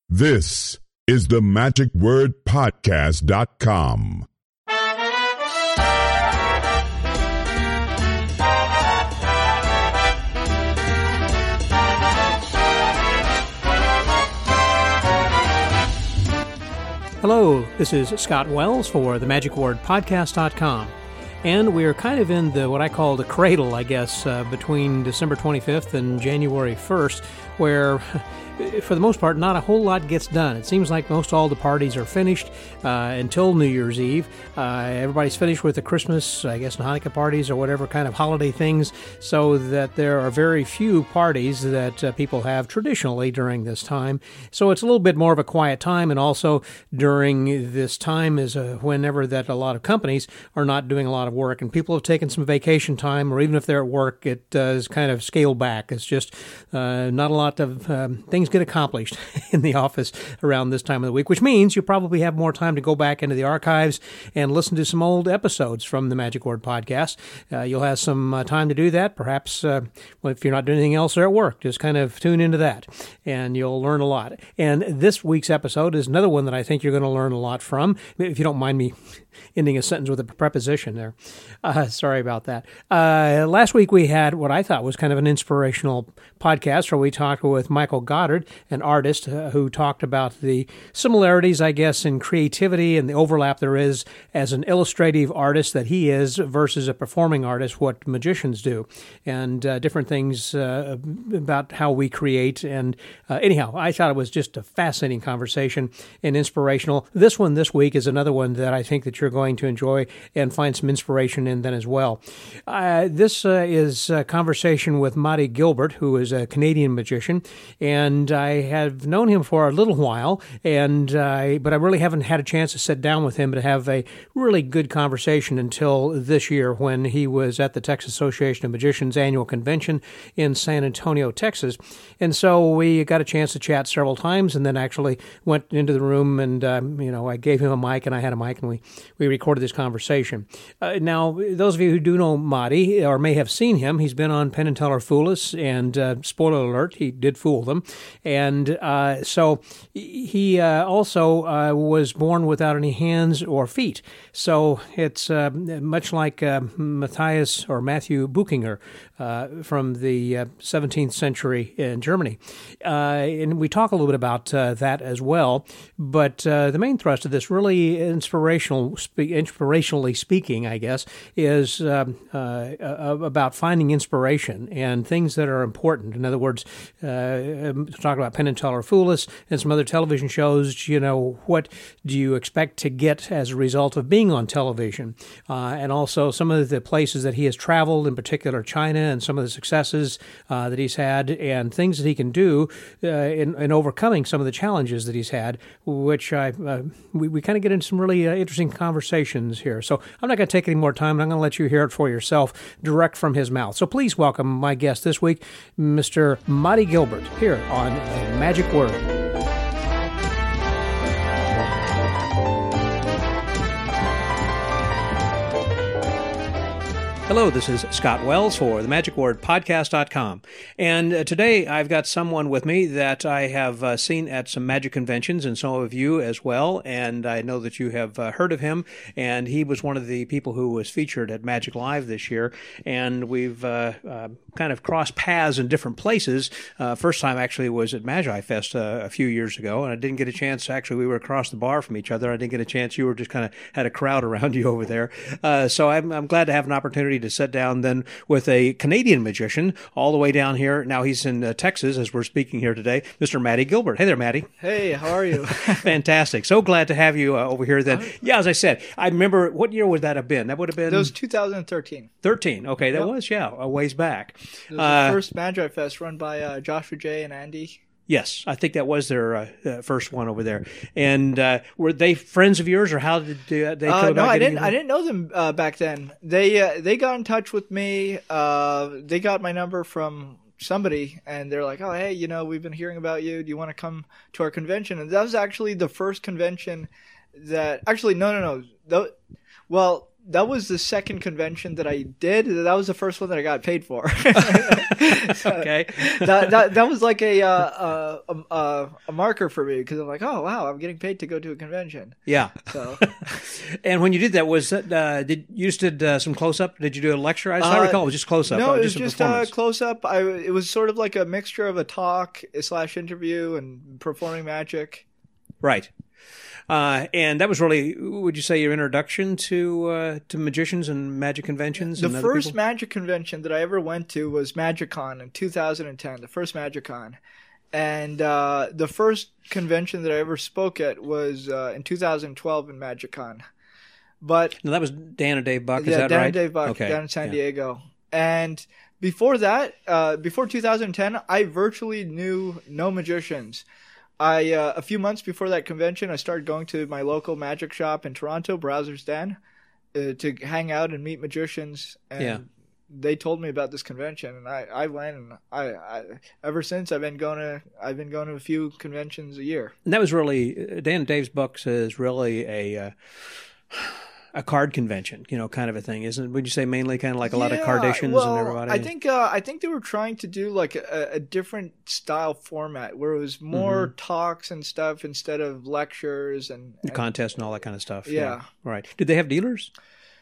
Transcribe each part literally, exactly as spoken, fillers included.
This is the magic word podcast dot com. Hello, this is Scott Wells for the magic word podcast dot com. And we're kind of in the what I call the cradle, I guess, uh, between December twenty-fifth and January first, where, for the most part, not a whole lot gets done. It seems like most all the parties are finished uh, until New Year's Eve. Uh, everybody's finished with the Christmas, I guess, Hanukkah parties or whatever kind of holiday things, so that there are very few parties that uh, people have traditionally during this time. So it's a little bit more of a quiet time, and also during this time is uh, whenever that a lot of companies are not doing a lot of work, and people have taken some vacation time, or even if they're at work, it uh, is kind of scaled back. It's just uh, not a lot of um, things get accomplished in the office around this time of the week, which means you probably have more time to go back into the archives and listen to some old episodes from the Magic Word Podcast. Uh, you'll have some uh, time to do that. Perhaps uh, well, if you're not doing anything else or at work, just kind of tune into that, and you'll learn a lot. And this week's episode is another one that I think you're going to learn a lot from, if you don't mind me ending a sentence with a preposition there. Uh, sorry about that. Uh, last week we had what I thought was kind of an inspirational podcast where we talked with Michael Goddard, an artist uh, who talked about the similarities, I guess, in creativity and the overlap there is as an illustrative artist that he is versus a performing artist, what magicians do, and uh, different things uh, about how we create. And uh, anyhow, I thought it was just a fascinating conversation and inspirational. This one this week is another one that I think that you're going to enjoy and find some inspiration in then as well. Uh, this uh, is a conversation with Madi Gilbert, who is a Canadian magician, and I have known him for a little while, and uh, but I really haven't had a chance to sit down with him to have a really good conversation until this year when he was at the Texas Association of Magicians annual convention in San Antonio, Texas. And so we got a chance to chat several times, and then actually went into the room, and um, you know, I gave him a mic and I had a mic, and we we recorded this conversation. Uh, now, those of you who do know Madi, or may have seen him, he's been on Penn and Teller Fool Us, and uh, spoiler alert, he did fool them. And uh, so he uh, also uh, was born without any hands or feet. So it's uh, much like uh, Matthias or Matthew Buchinger uh, from the uh, seventeenth century in Germany. Uh, and we talk a little bit about uh, that as well. But uh, the main thrust of this, really inspirational, spe- inspirationally speaking, I guess, is um, uh, about finding inspiration and things that are important. In other words, uh, talk about Penn and Teller Fool Us and some other television shows. You know, what do you expect to get as a result of being on television? Uh, and also some of the places that he has traveled, in particular China, and some of the successes uh, that he's had, and things that he can do uh, in, in overcoming some of the challenges that he's had, which I uh, we, we kind of get into some really uh, interesting conversations here. So I'm not going to take any more time, and I'm going to let you hear it for yourself direct from his mouth. So please welcome my guest this week, Mister Madi Gilbert, here on The Magic Word. Hello, this is Scott Wells for the magic word podcast dot com. And uh, today I've got someone with me that I have uh, seen at some magic conventions, and some of you as well. And I know that you have uh, heard of him. And he was one of the people who was featured at Magic Live this year. And we've uh, uh, kind of crossed paths in different places. Uh, first time actually was at Magi Fest uh, a few years ago. And I didn't get a chance. Actually, we were across the bar from each other. I didn't get a chance. You were just kind of had a crowd around you over there. Uh, so I'm, I'm glad to have an opportunity to sit down then with a Canadian magician all the way down here. Now he's in uh, Texas as we're speaking here today, Mister Madi Gilbert. Hey there, Madi. Hey, how are you? Fantastic. So glad to have you uh, over here then. Yeah, as I said, I remember, what year would that have been? That would have been... That was two thousand thirteen. thirteen. Okay, that yep. was, yeah, a ways back. It was uh, the first Magi Fest run by uh, Joshua J. and Andy. Yes, I think that was their uh, uh, first one over there. And uh, were they friends of yours, or how did uh, they come uh, about? No, I didn't. You? I didn't know them uh, back then. They uh, they got in touch with me. Uh, they got my number from somebody, and they're like, "Oh, hey, you know, we've been hearing about you. Do you want to come to our convention?" And that was actually the first convention that. Actually, no, no, no. The, well, that was the second convention that I did. That was the first one that I got paid for. So Okay. that, that that was like a uh, uh, uh, a marker for me because I'm like, oh wow, I'm getting paid to go to a convention. Yeah. So And when you did that, was that, uh, did you just did uh, some close up? Did you do a lecture? As I Uh, recall, it was just close up. no, uh, it was just a just uh, performance. close up. I it was sort of like a mixture of a talk slash interview and performing magic. Right. Uh, and that was really, would you say, your introduction to uh, to magicians and magic conventions? The and other first people? magic convention that I ever went to was MagicCon in two thousand ten, the first MagicCon. And uh, the first convention that I ever spoke at was uh, in two thousand twelve in MagicCon. But No, that was Dan and Dave Buck, is yeah, that Dan right? and Dave Buck Okay. down in San Yeah. Diego. And before that, uh, before two thousand ten, I virtually knew no magicians. I uh, a few months before that convention, I started going to my local magic shop in Toronto, Browser's Den, uh, to hang out and meet magicians. And Yeah. they told me about this convention, and I, I went. And I, I ever since I've been going to I've been going to a few conventions a year. And that was really, Dan and Dave's Bucks is really a uh, a card convention, you know, kind of a thing, isn't it? Would you say mainly kind of like a lot of Yeah, cardations well, and everybody? I think uh, I think they were trying to do like a, a different style format where it was more Mm-hmm. talks and stuff instead of lectures and, The and contest and all that kind of stuff. Yeah. Right. Did they have dealers?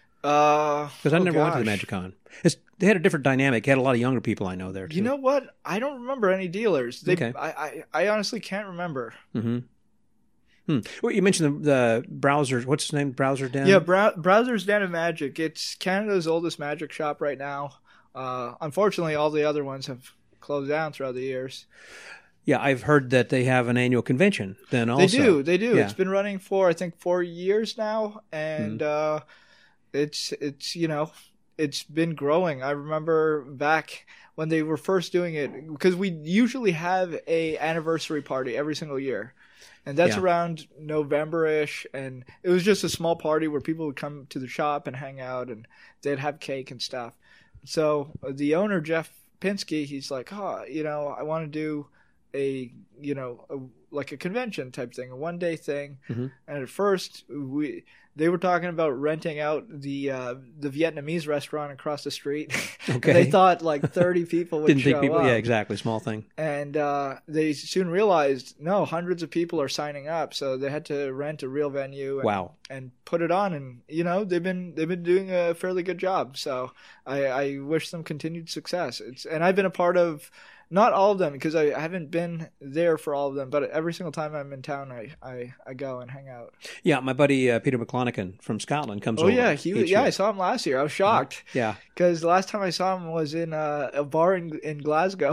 uh Because I oh never went to the gosh. MagicCon. It's, they had a different dynamic. They had a lot of younger people I know there, too. You know what? I don't remember any dealers. They, Okay. I, I I honestly can't remember. Mm-hmm. Hmm. Well, you mentioned the, the browsers. What's his name? Browser Den? Yeah, Brow- Browser's Den of Magic. It's Canada's oldest magic shop right now. Uh, unfortunately, all the other ones have closed down throughout the years. Yeah, I've heard that they have an annual convention then also. They do, they do. Yeah. It's been running for I think four years now, and Mm-hmm. uh, it's it's you know it's been growing. I remember back when they were first doing it because we usually have a anniversary party every single year, and that's Yeah. around November-ish, and it was just a small party where people would come to the shop and hang out, and they'd have cake and stuff. So uh, the owner Jeff Pinsky, he's like, oh, you know, I want to do a you know a, like a convention type thing, a one day thing. Mhm. And at first we they were talking about renting out the uh, the Vietnamese restaurant across the street. Okay. They thought like thirty people would Didn't show think people. up. Yeah, exactly. Small thing. And uh, they soon realized no, hundreds of people are signing up, so they had to rent a real venue. And, Wow. and put it on, and you know they've been they've been doing a fairly good job. So I, I wish them continued success. It's and I've been a part of not all of them because I, I haven't been there for all of them, but every single time I'm in town, I I, I go and hang out. Yeah, my buddy uh, Peter McClanahan from Scotland comes Oh over. yeah, he was, each yeah year. I saw him last year. I was shocked Yeah. because the last time I saw him was in uh, a bar in in Glasgow,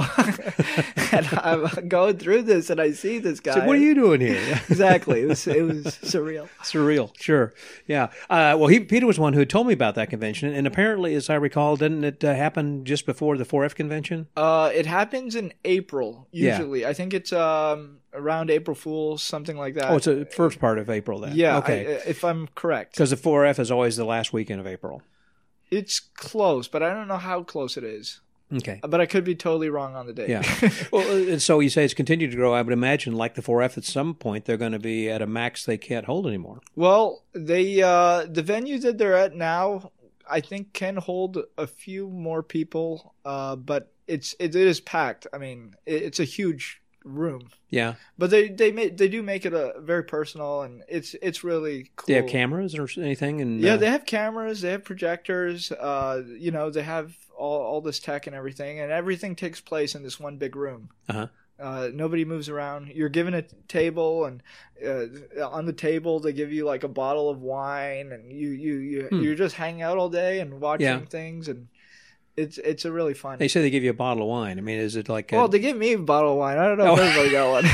and I'm going through this and I see this guy. So what are you doing here? Exactly. It was it was surreal. Surreal, sure, yeah. Uh, well, he Peter was one who told me about that convention, and apparently, as I recall, didn't it uh, happen just before the four F convention? Uh, it happens in April Yeah. usually. I think it's um around April Fools, something like that. Oh, it's the first part of April then. yeah. okay. I, if I'm correct, Because the four F is always the last weekend of April. it's close, but I don't know how close it is. Okay. But I could be totally wrong on the date. Yeah. Well, and so you say it's continued to grow. I would imagine, like the four F, at some point they're going to be at a max they can't hold anymore. Well, they uh, the venue that they're at now, I think, can hold a few more people, uh, but it's it is packed. I mean, it, it's a huge room. Yeah. But they they make, they do make it a very personal, and it's it's really cool. Do they have cameras or anything? And Yeah, uh, they have cameras, they have projectors, uh, you know, they have all, all this tech and everything, and everything takes place in this one big room. Uh-huh. Uh, nobody moves around. You're given a table, and uh, on the table they give you like a bottle of wine, and you you, you Hmm. you're just hanging out all day and watching Yeah. things, and it's it's a really fun. They say they give you a bottle of wine. I mean, is it like? A, Well, they gave me a bottle of wine. I don't know if Oh. everybody got one.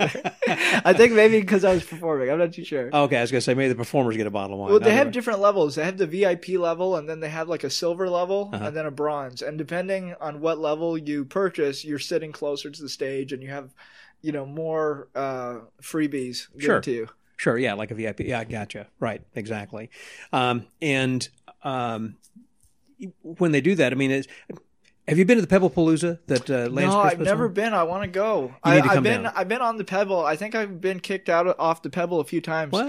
I think maybe because I was performing. I'm not too sure. okay, I was going to say maybe the performers get a bottle of wine. Well, they I have don't know. different levels. They have the V I P level, and then they have like a silver level, Uh-huh. and then a bronze. And depending on what level you purchase, you're sitting closer to the stage, and you have, you know, more uh, freebies given Sure. to you. Sure, yeah, like a V I P. Yeah, I gotcha. Right, exactly. Um, and um, when they do that, I mean, it's, have you been to the Pebble Palooza that uh, Lance No, Chris I've puts never on? been. I want to go. You I, need to I've come been. down. I've been on the Pebble. I think I've been kicked out of, off the Pebble a few times. What?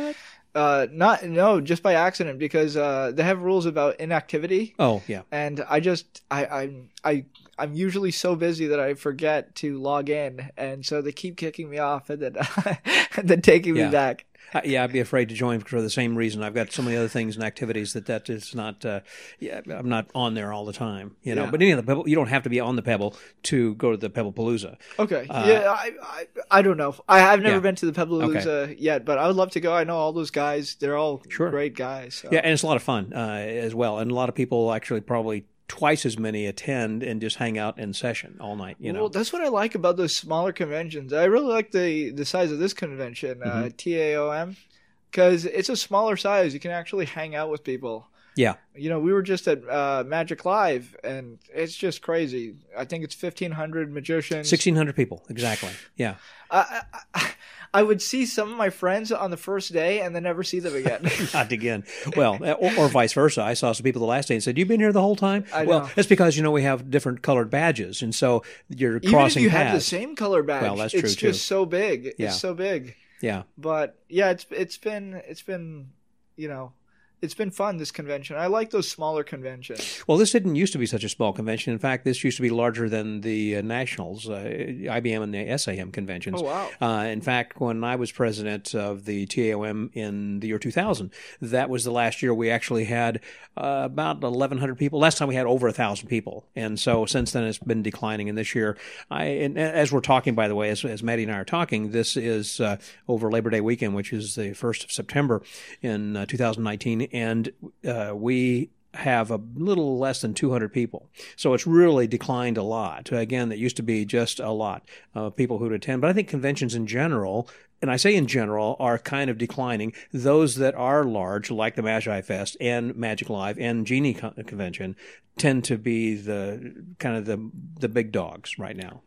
Uh, not no, just by accident because uh, they have rules about inactivity. Oh yeah. And I just I I'm I I'm usually so busy that I forget to log in, and so they keep kicking me off and then and then taking Yeah. me back. Uh, yeah, I'd be afraid to join for the same reason. I've got so many other things and activities that that is not. Uh, yeah, I'm not on there all the time, you know. Yeah. But any of the Pebble, you don't have to be on the Pebble to go to the Pebble Palooza. Okay. Uh, yeah, I, I I don't know. I I've never Yeah. been to the Pebblepalooza yet, but I would love to go. I know all those guys. They're all Sure. great guys. So. Yeah, and it's a lot of fun uh, as well, and a lot of people actually probably twice as many attend and just hang out in session all night. You know. Well, that's what I like about those smaller conventions. I really like the the size of this convention, Mm-hmm. uh, T A O M, because it's a smaller size. You can actually hang out with people. Yeah. You know, we were just at uh, Magic Live, and it's just crazy. I think it's fifteen hundred magicians. sixteen hundred people, exactly. Yeah. I, I, I would see some of my friends on the first day and then never see them again. Not again. Well, or, or vice versa. I saw some people the last day and said, "You've been here the whole time." I well, know. that's because you know we have different colored badges, and so you're Even crossing if you paths. have the same color badge, Well, that's it's true, just too. so big. Yeah. It's so big. Yeah. But yeah, it's it's been it's been you know it's been fun, this convention. I like those smaller conventions. Well, this didn't used to be such a small convention. In fact, this used to be larger than the uh, nationals, uh, I B M and the S A M conventions. Oh, wow. Uh, in fact, when I was president of the T A O M in the year two thousand, that was the last year we actually had uh, about eleven hundred people. Last time we had over one thousand people. And so since then it's been declining. And this year, I, and as we're talking, by the way, as, as Maddie and I are talking, this is uh, over Labor Day weekend, which is the first of September in uh, two thousand nineteen. And uh, we have a little less than two hundred people. So it's really declined a lot. Again, that used to be just a lot of people who would attend. But I think conventions in general, and I say in general, are kind of declining. Those that are large, like the Magi Fest and Magic Live and Genie Con- Convention, tend to be the kind of the the big dogs right now.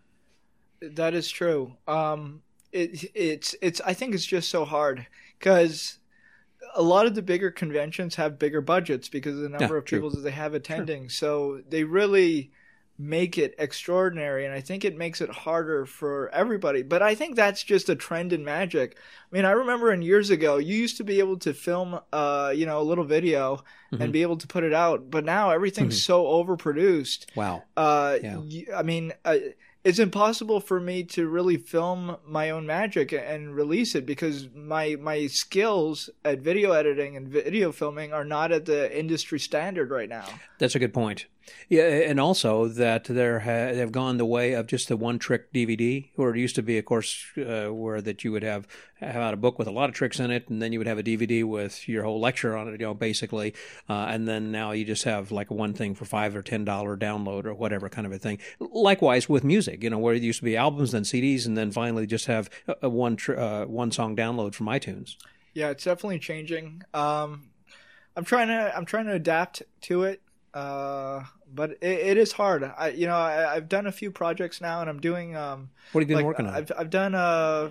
That is true. Um, it, it's it's. I think it's just so hard because a lot of the bigger conventions have bigger budgets because of the number Yeah, of true. people that they have attending. So they really make it extraordinary, and I think it makes it harder for everybody. But I think that's just a trend in magic. I mean, I remember in years ago, you used to be able to film, uh, you know, a little video Mm-hmm. and be able to put it out. But now everything's so overproduced. Wow. Uh, Yeah. y- I mean, uh, it's impossible for me to really film my own magic and release it because my my skills at video editing and video filming are not at the industry standard right now. That's a good point. Yeah, and also that there ha- they've gone the way of just the one-trick D V D, where it used to be, of course, uh, where that you would have have out a book with a lot of tricks in it, and then you would have a D V D with your whole lecture on it, you know, basically, uh, and then now you just have like one thing for five or ten dollar download or whatever kind of a thing. Likewise with music, you know, where it used to be albums, then C Ds, and then finally just have a, a one tr- uh, one song download from iTunes. Yeah, it's definitely changing. Um, I'm trying to I'm trying to adapt to it. Uh, but it, it is hard. I, you know, I, I've done a few projects now, and I'm doing. Um, What have you been like, working on? I've I've done a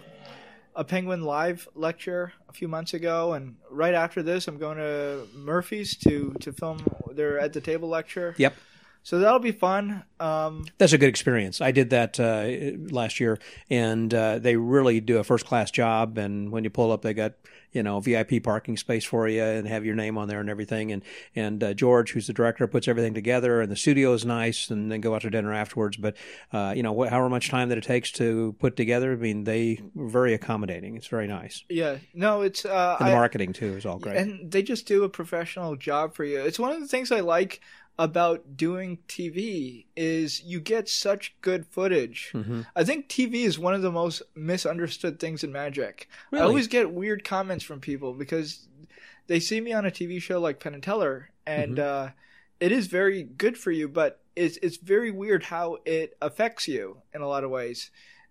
a Penguin Live lecture a few months ago, and right after this, I'm going to Murphy's to to film their at the table lecture. Yep. So that'll be fun. Um, That's a good experience. I did that uh, last year, and uh, they really do a first-class job. And when you pull up, they got, you know, V I P parking space for you and have your name on there and everything. And and uh, George, who's the director, puts everything together, and the studio is nice, and then go out to dinner afterwards. But, uh, you know, wh- however much time that it takes to put together, I mean, they were very accommodating. It's very nice. yeah, no, it's uh, And the I- marketing, too, is all great. and they just do a professional job for you. It's one of the things I like about doing T V is you get such good footage. Mm-hmm. I think T V is one of the most misunderstood things in magic. Really? I always get weird comments from people because they see me on a T V show like Penn and Teller, and Mm-hmm. uh, it is very good for you, but it's it's very weird how it affects you in a lot of ways.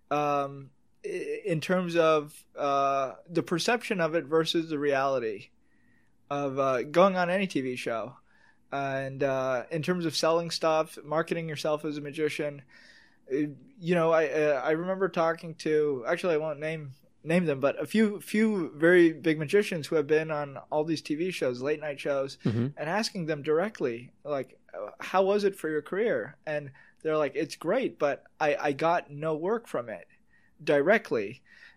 Um, i- in terms of uh, the perception of it versus the reality of uh, going on any T V show. And uh, in terms of selling stuff, marketing yourself as a magician, uh, you know, I uh, I remember talking to, actually I won't name name them, but a few few very big magicians who have been on all these T V shows, late night shows, Mm-hmm. and asking them directly, like, how was it for your career? And they're like, it's great, but I, I got no work from it directly.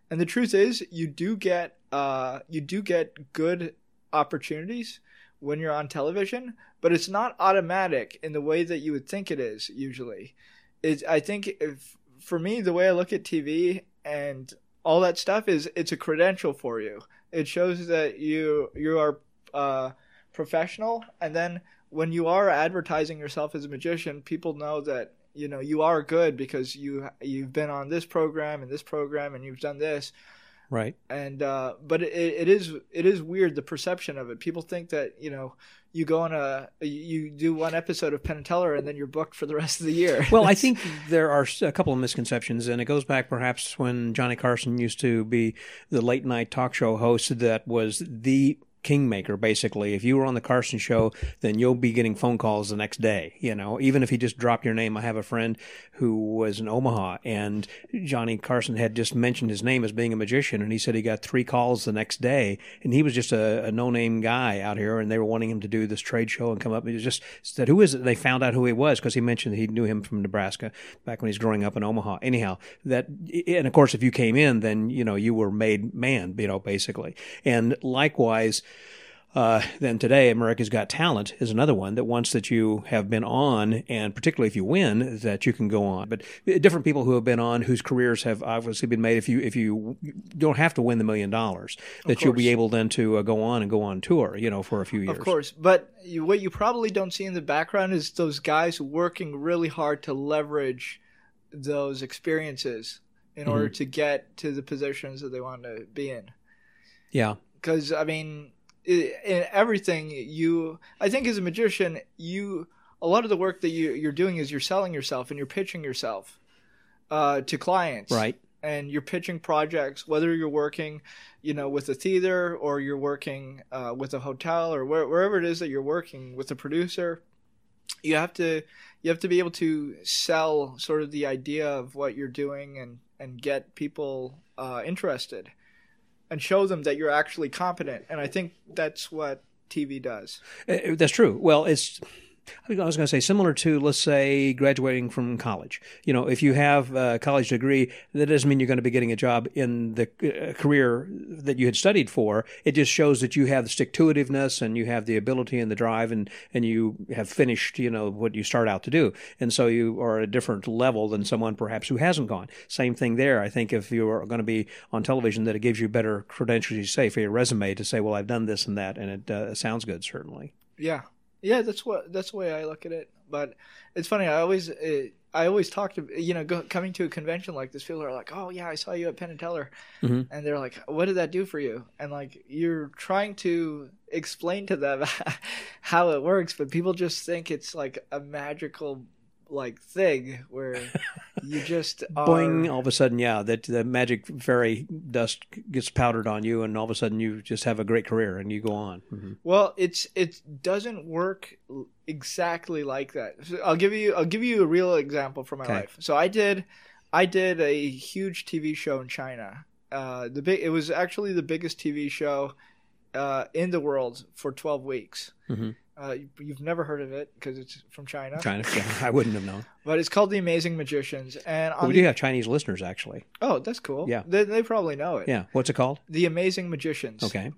And the truth is, you do get uh, you do get good opportunities when you're on television, but it's not automatic in the way that you would think it is usually. It's, I think if, for me, the way I look at T V and all that stuff is it's a credential for you. It shows that you you are uh, professional, and then when you are advertising yourself as a magician, people know that you know you are good because you you've been on this program and this program and you've done this. Right. And uh, but it, it is it is weird, the perception of it. People think that you know you go on a you do one episode of Penn and Teller and then you're booked for the rest of the year. Well, I think there are a couple of misconceptions, and it goes back perhaps when Johnny Carson used to be the late night talk show host that was the kingmaker, basically. If you were on the Carson show, then you'll be getting phone calls the next day, you know, even if he just dropped your name. I have a friend who was in Omaha, and Johnny Carson had just mentioned his name as being a magician, and he said he got three calls the next day, and he was just a, a no-name guy out here, and they were wanting him to do this trade show and come up. He was just said, who is it? They found out who he was because he mentioned that he knew him from Nebraska back when he was growing up in Omaha. Anyhow, that, and of course, if you came in, then, you know, you were made man, you know, basically. And likewise, Uh, then today, America's Got Talent is another one that once that you have been on, and particularly if you win, that you can go on. But different people who have been on, whose careers have obviously been made, if you if you don't have to win the million dollars, that you'll be able then to uh, go on and go on tour, you know, for a few years. Of course. But you, what you probably don't see in the background is those guys working really hard to leverage those experiences in mm-hmm. order to get to the positions that they want to be in. Yeah. Because, I mean, in everything you, I think as a magician, you, a lot of the work that you, you're doing is you're selling yourself and you're pitching yourself uh, to clients. Right. And you're pitching projects, whether you're working, you know, with a theater or you're working uh, with a hotel or where, wherever it is that you're working with a producer. You have to, you have to be able to sell sort of the idea of what you're doing and, and get people uh, interested. And show them that you're actually competent. And I think that's what T V does. Uh, that's true. Well, it's, I was going to say, similar to, let's say, graduating from college. You know, if you have a college degree, that doesn't mean you're going to be getting a job in the uh, career that you had studied for. It just shows that you have the stick-to-itiveness and you have the ability and the drive, and, and you have finished, you know, what you start out to do. And so you are at a different level than someone perhaps who hasn't gone. Same thing there. I think if you are going to be on television, that it gives you better credentials, you say, for your resume to say, well, I've done this and that, and it uh, sounds good, certainly. Yeah. Yeah, that's what that's the way I look at it. But it's funny. I always uh, I always talk to you know go, coming to a convention like this. People are like, "Oh yeah, I saw you at Penn and Teller," mm-hmm. and they're like, "What did that do for you?" And like you're trying to explain to them how it works, but people just think it's like a magical like thing where you just are... boing, all of a sudden, yeah, that the magic fairy dust gets powdered on you, and all of a sudden you just have a great career and you go on. Mm-hmm. Well, it's it doesn't work exactly like that. So I'll give you I'll give you a real example from my okay. life. So I did I did a huge T V show in China. Uh, the big it was actually the biggest T V show uh, in the world for twelve weeks. Mm-hmm. Uh, you've never heard of it because it's from China. China, yeah, I wouldn't have known. But it's called The Amazing Magicians, and on well, we the... do have Chinese listeners actually. Oh, that's cool. Yeah, they, they probably know it. Yeah, what's it called? The Amazing Magicians. Okay.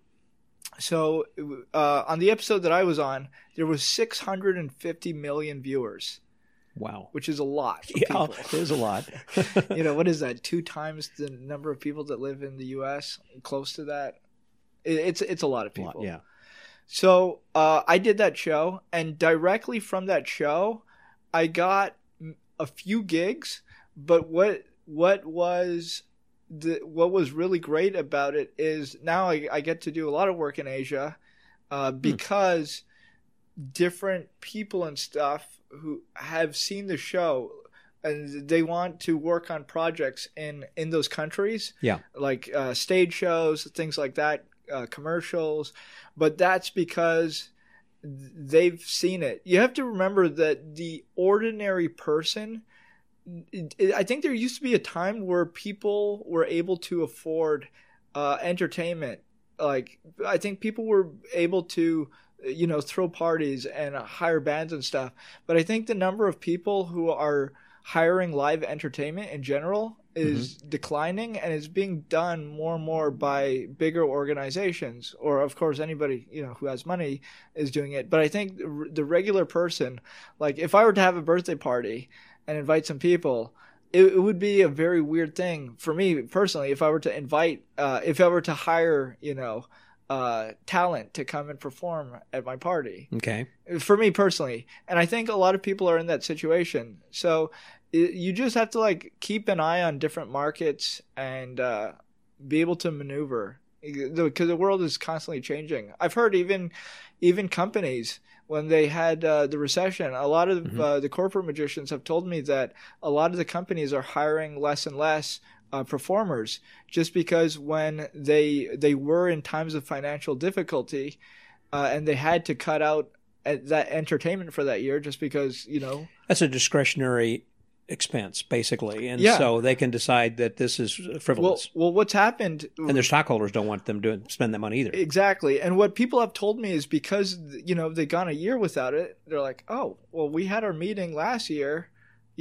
So uh, on the episode that I was on, there was six hundred fifty million viewers. Wow, which is a lot. Of yeah, people. It is a lot. You know, what is that? Two times the number of people that live in the U S, close to that. It, it's it's a lot of people. A lot, yeah. So uh, I did that show, and directly from that show, I got a few gigs. But what what was the what was really great about it is now I, I get to do a lot of work in Asia uh, because hmm. different people and stuff who have seen the show and they want to work on projects in, in those countries, yeah, like uh, stage shows, things like that. Uh, commercials, but that's because they've seen it. You have to remember that the ordinary person, it, it, I think there used to be a time where people were able to afford uh, entertainment. Like, I think people were able to, you know, throw parties and hire bands and stuff. But I think the number of people who are hiring live entertainment in general is mm-hmm. declining, and it's being done more and more by bigger organizations, or of course anybody, you know, who has money is doing it. But I think the regular person, like if I were to have a birthday party and invite some people, it, it would be a very weird thing for me personally if I were to invite, uh, if I were to hire, you know, uh, talent to come and perform at my party. Okay. For me personally. And I think a lot of people are in that situation. So it, you just have to like keep an eye on different markets and uh, be able to maneuver, because the world is constantly changing. I've heard even even companies, when they had uh, the recession, a lot of mm-hmm. uh, the corporate magicians have told me that a lot of the companies are hiring less and less uh, performers, just because when they they were in times of financial difficulty uh, and they had to cut out that entertainment for that year, just because, you know. That's a discretionary expense, basically. And yeah. so they can decide that this is frivolous. Well, well, what's happened... And their stockholders don't want them to spend that money either. Exactly. And what people have told me is because, you know, they've gone a year without it, they're like, oh, well, we had our meeting last year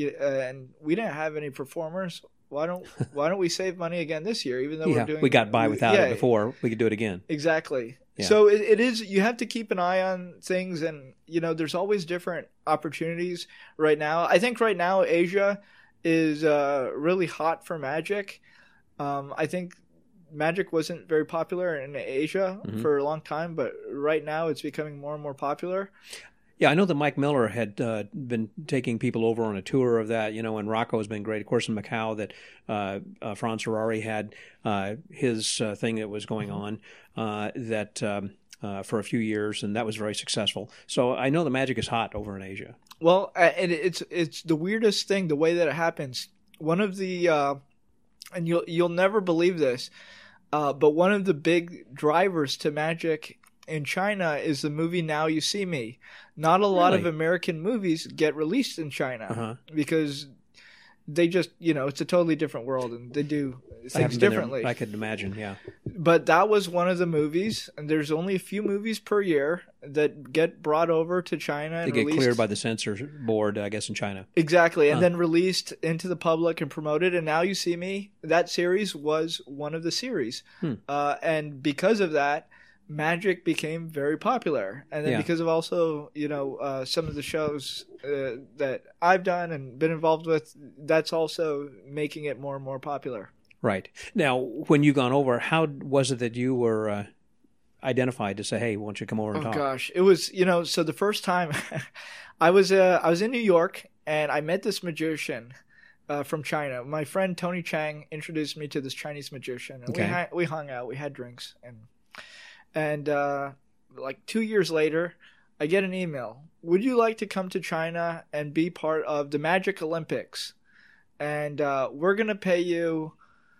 and we didn't have any performers. Why don't why don't we save money again this year, even though yeah, we're doing... we got by without yeah, it before. We could do it again. Exactly. Yeah. So it, it is, you have to keep an eye on things, and, you know, there's always different opportunities right now. I think right now Asia is uh, really hot for magic. Um, I think magic wasn't very popular in Asia mm-hmm. for a long time, but right now it's becoming more and more popular. Yeah, I know that Mike Miller had uh, been taking people over on a tour of that, you know, and Rocco has been great. Of course, in Macau, that uh, uh, Franz Ferrari had uh, his uh, thing that was going on uh, that um, uh, for a few years, and that was very successful. So I know the magic is hot over in Asia. Well, and it's it's the weirdest thing, the way that it happens. One of the, uh, and you'll you'll never believe this, uh, but one of the big drivers to magic in China is the movie Now You See Me. Not a lot really? of American movies get released in China uh-huh. because they just, you know, it's a totally different world and they do things differently. There, I could imagine, yeah. But that was one of the movies, and there's only a few movies per year that get brought over to China. And they get released. cleared by the censor board, I guess, in China. Exactly, and huh. then released into the public and promoted. And Now You See Me, that series was one of the series. Hmm. Uh, and because of that, magic became very popular. And then yeah. because of also, you know, uh, some of the shows uh, that I've done and been involved with, that's also making it more and more popular. Right. Now, when you gone over, how was it that you were uh, identified to say, hey, why don't you come over and oh, talk? Oh, gosh. It was, you know, so the first time I was uh, I was in New York, and I met this magician uh, from China. My friend Tony Chang introduced me to this Chinese magician. And okay. we, ha- we hung out. We had drinks. And, and uh, like two years later, I get an email. Would you like to come to China and be part of the Magic Olympics? And uh, we're going to pay you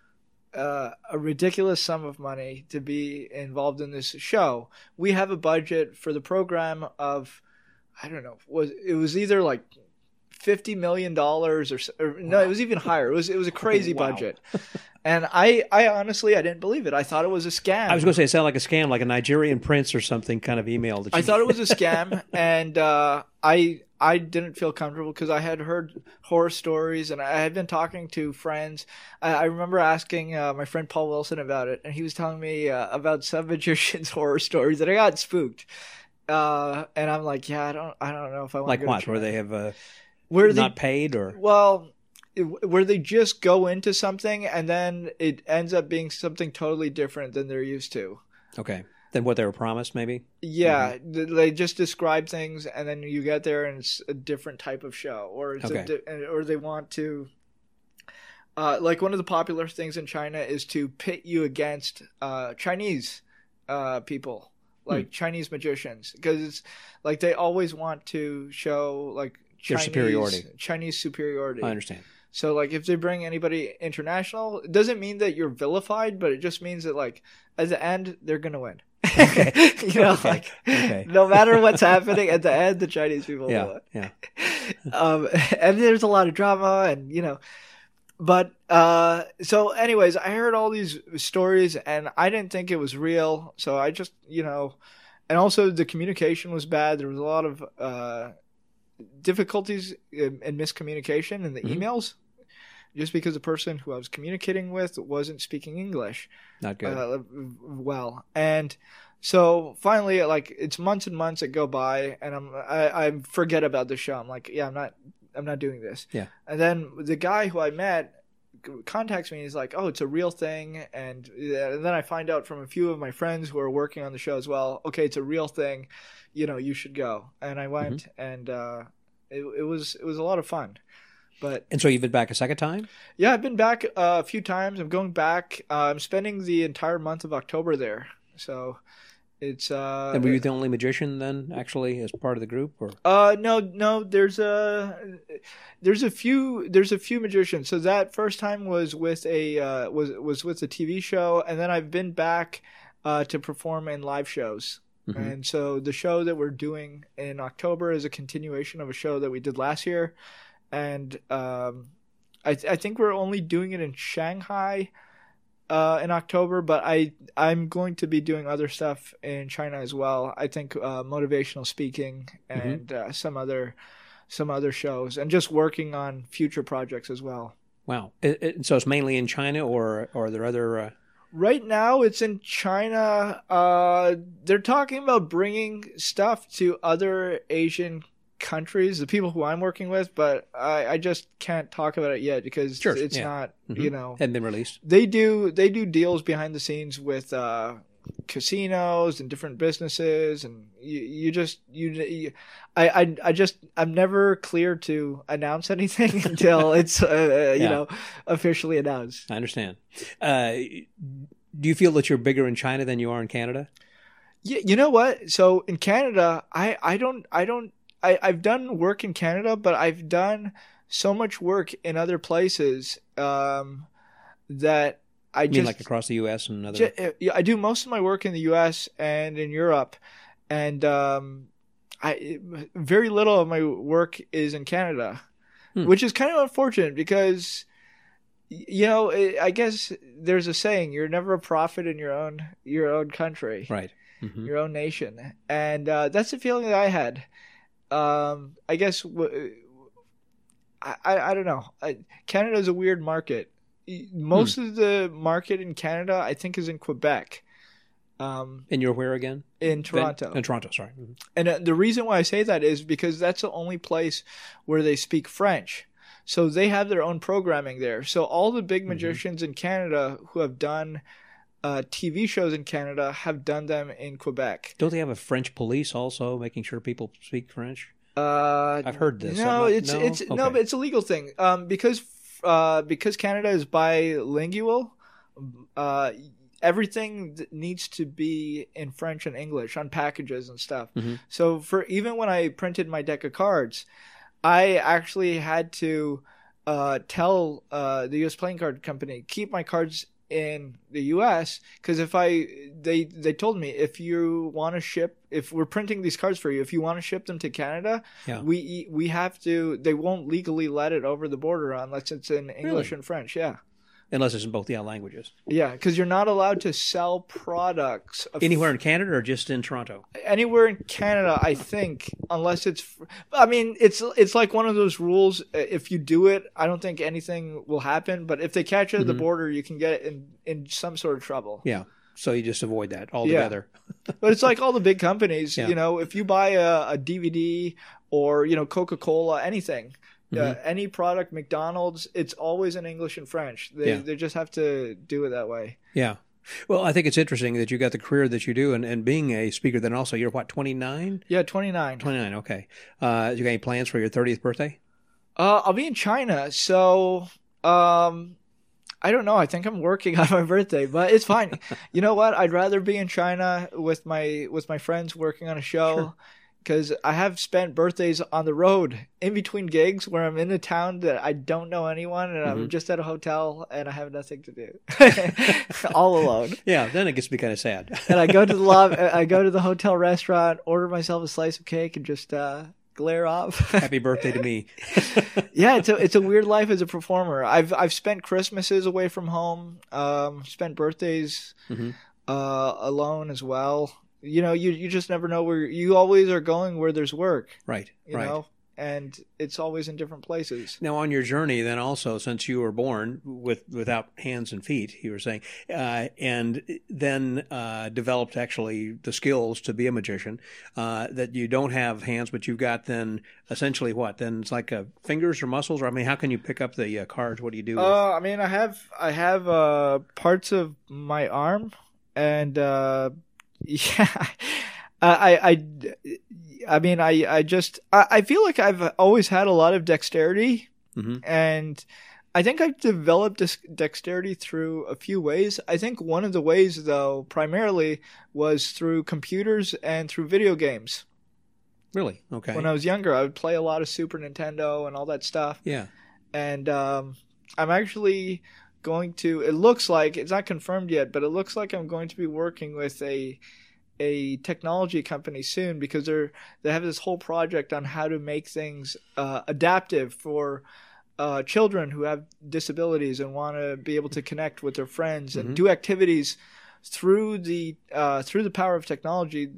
Uh, a ridiculous sum of money to be involved in this show. We have a budget for the program of, I don't know, was it was either like fifty million dollars or, or no, it was even higher. It was it was a crazy wow. budget. And I, I honestly, I didn't believe it. I thought it was a scam. I was going to say it sounded like a scam, like a Nigerian prince or something kind of email. That you... I thought it was a scam, and uh, I I didn't feel comfortable because I had heard horror stories, and I had been talking to friends. I, I remember asking uh, my friend Paul Wilson about it, and he was telling me uh, about some magicians' horror stories, and I got spooked. Uh, and I'm like, yeah, I don't, I don't know if I want like to go what? to Where they have uh, where not they, paid, or well. Where they just go into something and then it ends up being something totally different than they're used to. Okay. Than what they were promised, maybe? Yeah. Mm-hmm. They just describe things and then you get there and it's a different type of show. Or it's okay. a di- or they want to... Uh, like one of the popular things in China is to pit you against uh, Chinese uh, people. Like hmm. Chinese magicians. Because it's like they always want to show like Chinese, their superiority. Chinese superiority. I understand. So, like, if they bring anybody international, it doesn't mean that you're vilified, but it just means that, like, at the end, they're going to win. Okay. you know, okay. like, okay. no matter what's happening, at the end, the Chinese people yeah. will win. Yeah. um, and there's a lot of drama and, you know, but, uh, so anyways, I heard all these stories and I didn't think it was real. So I just, you know, and also the communication was bad. There was a lot of, uh, difficulties and miscommunication in the mm-hmm. emails. just because the person who I was communicating with wasn't speaking English Not good. uh, well. And so finally, like it's months and months that go by, and I'm I, I forget about the show. I'm like, yeah, I'm not I'm not doing this. Yeah. And then the guy who I met contacts me. He's like, oh, it's a real thing. And, and then I find out from a few of my friends who are working on the show as well, okay, it's a real thing. You know, you should go. And I went, mm-hmm. and uh, it, it was it was a lot of fun. But and so you've been back a second time? Yeah, I've been back uh, a few times. I'm going back. Uh, I'm spending the entire month of October there. So it's. Uh, and were you the only magician then, actually, as part of the group, or? Uh, no, no. There's a there's a few there's a few magicians. So that first time was with a uh, was was with a T V show, and then I've been back uh, to perform in live shows. Mm-hmm. And so the show that we're doing in October is a continuation of a show that we did last year. And um, I, th- I think we're only doing it in Shanghai uh, in October, but I, I'm going to be doing other stuff in China as well. I think uh, motivational speaking and mm-hmm. uh, some other some other shows, and just working on future projects as well. Wow. It, it, so it's mainly in China, or, or are there other... Uh... Right now it's in China. Uh, they're talking about bringing stuff to other Asian countries, the people who I'm working with, but I, I just can't talk about it yet because sure, it's yeah. not, mm-hmm. you know, hadn't been released. They do they do deals behind the scenes with uh, casinos and different businesses, and you, you just you, you I, I I just I'm never clear to announce anything until it's uh, you yeah. know officially announced. I understand. Uh, do you feel that you're bigger in China than you are in Canada? Yeah, you know what? So in Canada, I I don't I don't. I, I've done work in Canada, but I've done so much work in other places um, that I you just mean like across the U S and other. Just, I do most of my work in the U S and in Europe, and um, I very little of my work is in Canada, hmm. which is kind of unfortunate because you know I guess there's a saying: you're never a prophet in your own your own country, right? Mm-hmm. Your own nation, and uh, that's the feeling that I had. Um, I guess w- I, I I don't know. Canada is a weird market. Most hmm. of the market in Canada, I think, is in Quebec. Um, and you're where again? In Toronto. In Toronto, sorry. Mm-hmm. And uh, the reason why I say that is because that's the only place where they speak French. So they have their own programming there. So all the big magicians mm-hmm. in Canada who have done Uh, T V shows in Canada have done them in Quebec. Don't they have a French police also, making sure people speak French? Uh, I've heard this. No, not, it's no? it's okay. no, but it's a legal thing. Um, because uh, because Canada is bilingual, uh, everything needs to be in French and English on packages and stuff. Mm-hmm. So for even when I printed my deck of cards, I actually had to uh, tell uh, the U S playing card company keep my cards in the U S because if I they they told me if you want to ship if we're printing these cards for you, if you want to ship them to Canada, yeah. we we have to they won't legally let it over the border unless it's in English really? and French. Yeah. Unless it's in both yeah languages. Yeah, because you're not allowed to sell products of, anywhere in Canada or just in Toronto. Anywhere in Canada, I think, unless it's. I mean, it's it's like one of those rules. If you do it, I don't think anything will happen. But if they catch you at mm-hmm. the border, you can get in in some sort of trouble. Yeah, so you just avoid that altogether. Yeah. But it's like all the big companies. Yeah. You know, if you buy a, a D V D or you know Coca-Cola, anything. Yeah, mm-hmm. uh, any product, McDonald's, it's always in English and French. They yeah. they just have to do it that way. Yeah. Well, I think it's interesting that you got the career that you do, and, and being a speaker, then also you're what, twenty-nine? Yeah, twenty-nine. twenty-nine, okay. Uh, you got any plans for your thirtieth birthday? Uh, I'll be in China, so um, I don't know. I think I'm working on my birthday, but it's fine. You know what? I'd rather be in China with my with my friends working on a show. Sure. Because I have spent birthdays on the road in between gigs where I'm in a town that I don't know anyone and mm-hmm. I'm just at a hotel and I have nothing to do, all alone. Yeah, then it gets to be kind of sad. And I go to the lob- I go to the hotel restaurant, order myself a slice of cake, and just uh, glare off. Happy birthday to me. Yeah, it's a it's a weird life as a performer. I've I've spent Christmases away from home, um, spent birthdays mm-hmm. uh, alone as well. You know, you you just never know where you always are going where there's work. Right. You right. know, and it's always in different places. Now, on your journey, then also, since you were born with without hands and feet, you were saying, uh, and then uh, developed actually the skills to be a magician, uh, that you don't have hands, but you've got then essentially what? Then it's like uh, fingers or muscles, or I mean, how can you pick up the uh, cards? What do you do? Uh, I mean, I have I have uh, parts of my arm, and uh, yeah, I, I, I mean, I, I just I, I feel like I've always had a lot of dexterity, mm-hmm. and I think I've developed this dexterity through a few ways. I think one of the ways, though, primarily was through computers and through video games. Really? Okay. When I was younger, I would play a lot of Super Nintendo and all that stuff. Yeah. And um, I'm actually going to, it looks like, it's not confirmed yet, but it looks like I'm going to be working with a a technology company soon, because they're they have this whole project on how to make things uh, adaptive for uh, children who have disabilities and want to be able to connect with their friends and mm-hmm. do activities through the uh, through the power of technology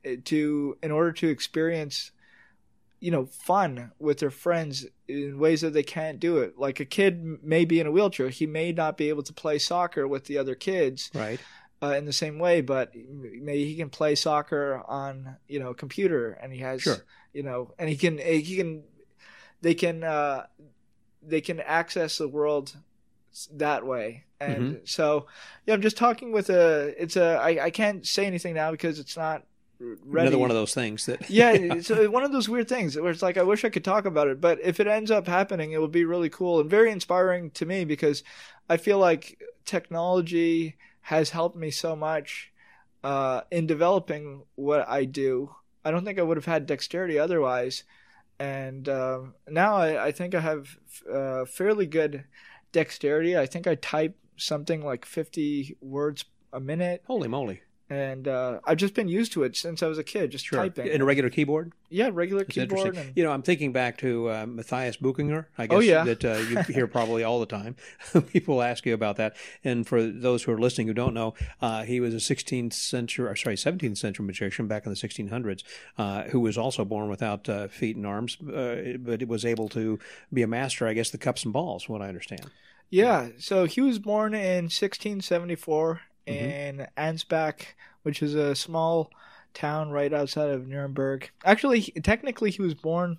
to in order to experience, you know, fun with their friends in ways that they can't do it. Like a kid may be in a wheelchair, he may not be able to play soccer with the other kids, right? Uh, in the same way, but maybe he can play soccer on, you know, a computer, and he has, sure. you know, and he can, he can, they can, uh, they can access the world that way. And mm-hmm. so, yeah, I'm just talking with a, it's a, I, I can't say anything now because it's not ready. Another one of those things that, yeah, it's one of those weird things where it's like, I wish I could talk about it, but if it ends up happening, it will be really cool and very inspiring to me, because I feel like technology has helped me so much uh, in developing what I do. I don't think I would have had dexterity otherwise. And uh, now I, I think I have uh, fairly good dexterity. I think I type something like fifty words a minute. Holy moly. And uh, I've just been used to it since I was a kid, just sure. typing. In a regular keyboard? Yeah, regular That's keyboard. And... You know, I'm thinking back to uh, Matthias Buchinger, I guess, oh, yeah. that uh, you hear probably all the time. People ask you about that. And for those who are listening who don't know, uh, he was a sixteenth century, or sorry, seventeenth century magician back in the sixteen hundreds, uh, who was also born without uh, feet and arms, uh, but was able to be a master, I guess, the cups and balls, what I understand. Yeah, so he was born in sixteen seventy-four mm-hmm. in Ansbach, which is a small town right outside of Nuremberg. Actually, he, technically, he was born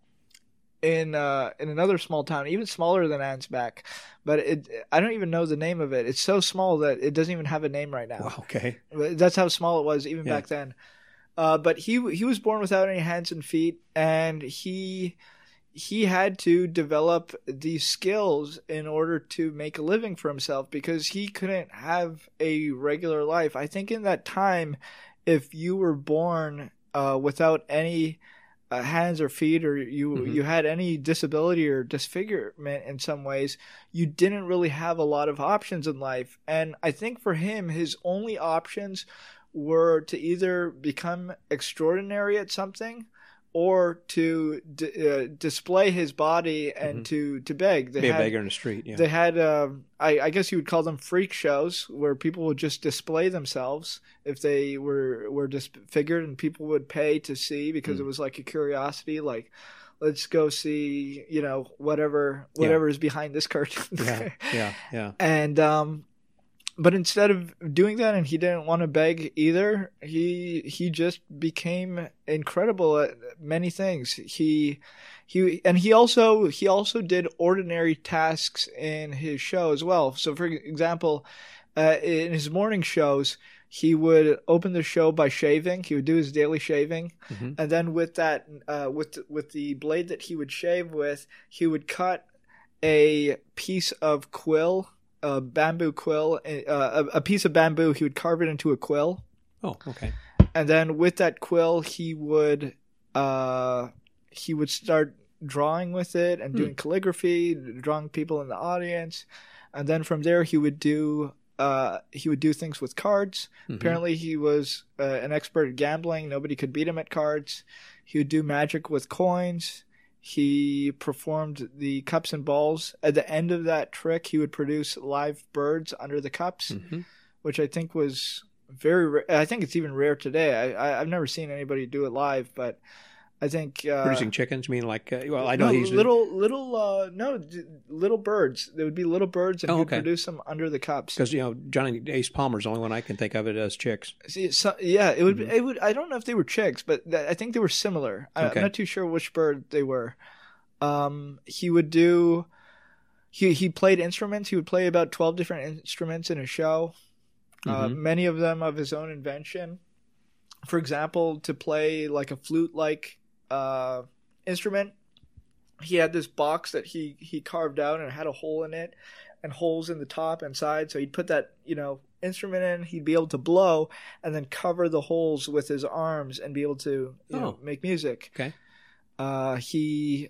in uh, in another small town, even smaller than Ansbach, but it I don't even know the name of it. It's so small that it doesn't even have a name right now. Wow, okay. That's how small it was even yeah. back then. Uh, but he he was born without any hands and feet, and he he had to develop these skills in order to make a living for himself, because he couldn't have a regular life. I think in that time, if you were born uh, without any uh, hands or feet, or you mm-hmm. you had any disability or disfigurement in some ways, you didn't really have a lot of options in life. And I think for him, his only options were to either become extraordinary at something, or to d- uh, display his body and mm-hmm. to, to beg. They Be had, a beggar in the street, yeah. They had, um, I, I guess you would call them freak shows, where people would just display themselves if they were, were disfigured, and people would pay to see, because mm. it was like a curiosity, like, let's go see, you know, whatever whatever yeah. is behind this curtain. yeah, yeah, yeah. And um, but instead of doing that, and he didn't want to beg either, he he just became incredible at many things. He he and he also he also did ordinary tasks in his show as well. So, for example, uh, in his morning shows, he would open the show by shaving. He would do his daily shaving, mm-hmm. and then with that, uh, with with the blade that he would shave with, he would cut a piece of quill. A bamboo quill, uh, a, a piece of bamboo. He would carve it into a quill. Oh, okay. And then with that quill, he would uh, he would start drawing with it and doing hmm. calligraphy, drawing people in the audience. And then from there, he would do uh, he would do things with cards. Mm-hmm. Apparently, he was uh, an expert at gambling. Nobody could beat him at cards. He would do magic with coins. He performed the cups and balls. At the end of that trick, he would produce live birds under the cups, mm-hmm. which I think was very rare. I think it's even rare today. I, I, I've never seen anybody do it live, but I think uh, Producing chickens, mean like uh, well, I know no, he's little little uh, no d- little birds. There would be little birds, and Oh, he'd okay. produce them under the cups. because you know Johnny Ace Palmer's the only one I can think of it as chicks. See, so, yeah, it would. Mhm. It would. I don't know if they were chicks, but th- I think they were similar. I, Okay. I'm not too sure which bird they were. Um, he would do. He he played instruments. He would play about twelve different instruments in a show. Uh, Mhm. many of them of his own invention. For example, to play like a flute-like uh, instrument, he had this box that he he carved out and it had a hole in it, and holes in the top and side. So he'd put that you know instrument in. He'd be able to blow and then cover the holes with his arms and be able to you know Oh. make music. Okay. Uh, he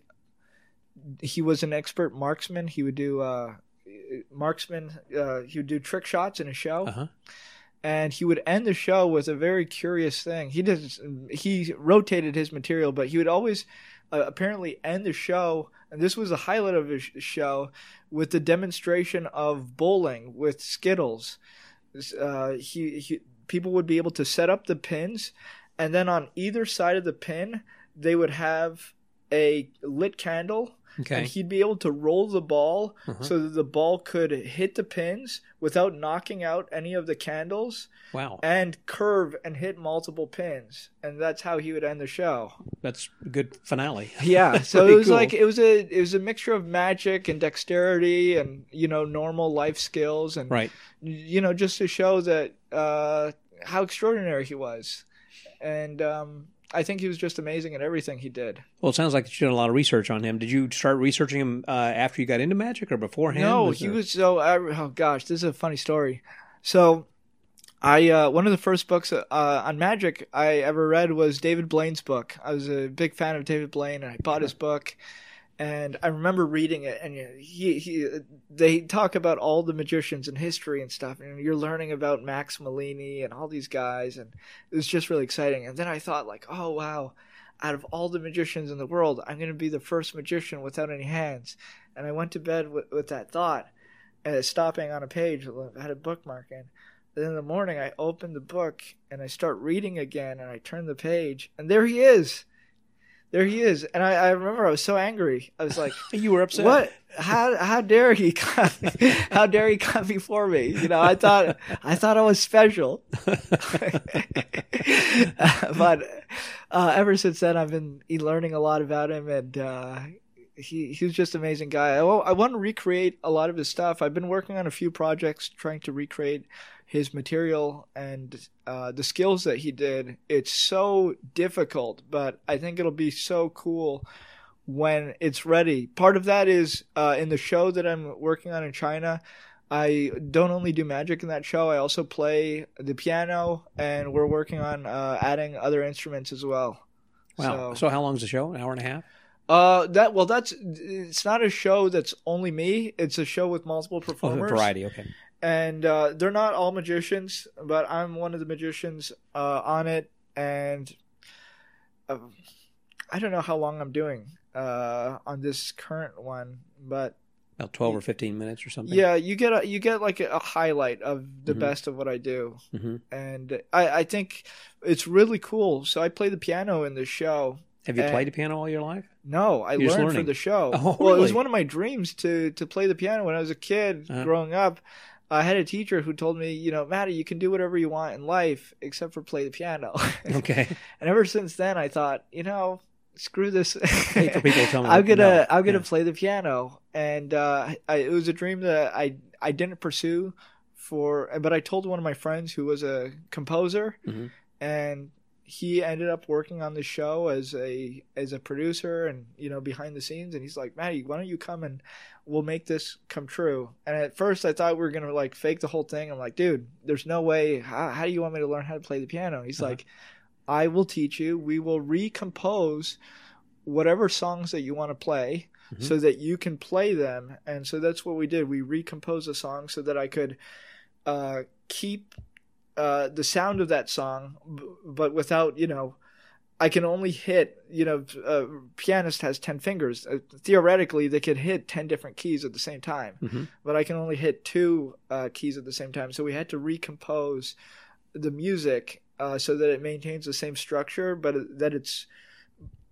he was an expert marksman. He would do uh, marksman. Uh, he would do trick shots in a show. Uh huh. And he would end the show with a very curious thing. He did he rotated his material, but he would always uh, apparently end the show, and this was the highlight of his sh- show, with the demonstration of bowling with Skittles. Uh, he, he people would be able to set up the pins, and then on either side of the pin, they would have a lit candle. Okay. And he'd be able to roll the ball Uh-huh. so that the ball could hit the pins without knocking out any of the candles Wow. and curve and hit multiple pins. And that's how he would end the show. That's a good finale. Yeah. That's So pretty it was cool. like it was a it was a mixture of magic and dexterity and, you know, normal life skills and Right. you know, just to show that uh, how extraordinary he was. And um I think he was just amazing at everything he did. Well, it sounds like you did a lot of research on him. Did you start researching him uh, after you got into magic or beforehand? No, Was he there- was so. I, oh gosh, this is a funny story. So, I uh, one of the first books uh, on magic I ever read was David Blaine's book. I was a big fan of David Blaine, and I bought his book. And I remember reading it, and he he they talk about all the magicians in history and stuff, and you're learning about Max Malini and all these guys, and it was just really exciting. And then I thought, like, oh wow, out of all the magicians in the world, I'm going to be the first magician without any hands. And I went to bed with, with that thought, uh, stopping on a page. I had a bookmark in. Then in the morning, I opened the book and I start reading again, and I turn the page, and there he is. There he is. And I, I remember I was so angry. I was like, You were upset. what? How how dare he come? How dare he come before me? You know, I thought I thought I was special. But uh, ever since then, I've been learning a lot about him, and uh, he he was just an amazing guy. I, I want to recreate a lot of his stuff. I've been working on a few projects trying to recreate his material and uh, the skills that he did. It's so difficult, but I think it'll be so cool when it's ready. Part of that is uh, in the show that I'm working on in China. I don't only do magic in that show, I also play the piano, and we're working on uh, adding other instruments as well. Wow. So, So, how long is the show? An hour and a half? uh, that well, that's it's not a show that's only me. It's a show with multiple Oh, performers. variety. Okay. And uh, they're not all magicians, but I'm one of the magicians uh, on it, and uh, I don't know how long I'm doing uh, on this current one, but About twelve or fifteen minutes or something. yeah, you get a, you get like a, a highlight of the Mhm. best of what I do, hmm and I, I think it's really cool. So I play the piano in this show. Have you And- played the piano all your life? No, I You're just learned for learning. the show. Oh, Well, it was really? one of my dreams to to play the piano when I was a kid Uh-huh. growing up. I had a teacher who told me, you know, Matty, you can do whatever you want in life except for play the piano. Okay. And ever since then, I thought, you know, screw this. hate for people to tell me I'm gonna no. I'm gonna Yeah. play the piano, and uh, I, it was a dream that I I didn't pursue for, but I told one of my friends who was a composer, Mhm. and he ended up working on the show as a as a producer and you know behind the scenes, and he's like, Matty, why don't you come and we'll make this come true. And at first I thought we were gonna like fake the whole thing. I'm like, dude, there's no way. How, how do you want me to learn how to play the piano? He's Uh-huh. like, I will teach you. We will recompose whatever songs that you want to play Mhm. so that you can play them. And so that's what we did. We recomposed a song so that I could uh, keep uh, the sound of that song, b- but without, you know, I can only hit, you know, a pianist has ten fingers. Uh, theoretically, they could hit ten different keys at the same time, Mhm. but I can only hit two uh, keys at the same time. So we had to recompose the music uh, so that it maintains the same structure, but that it's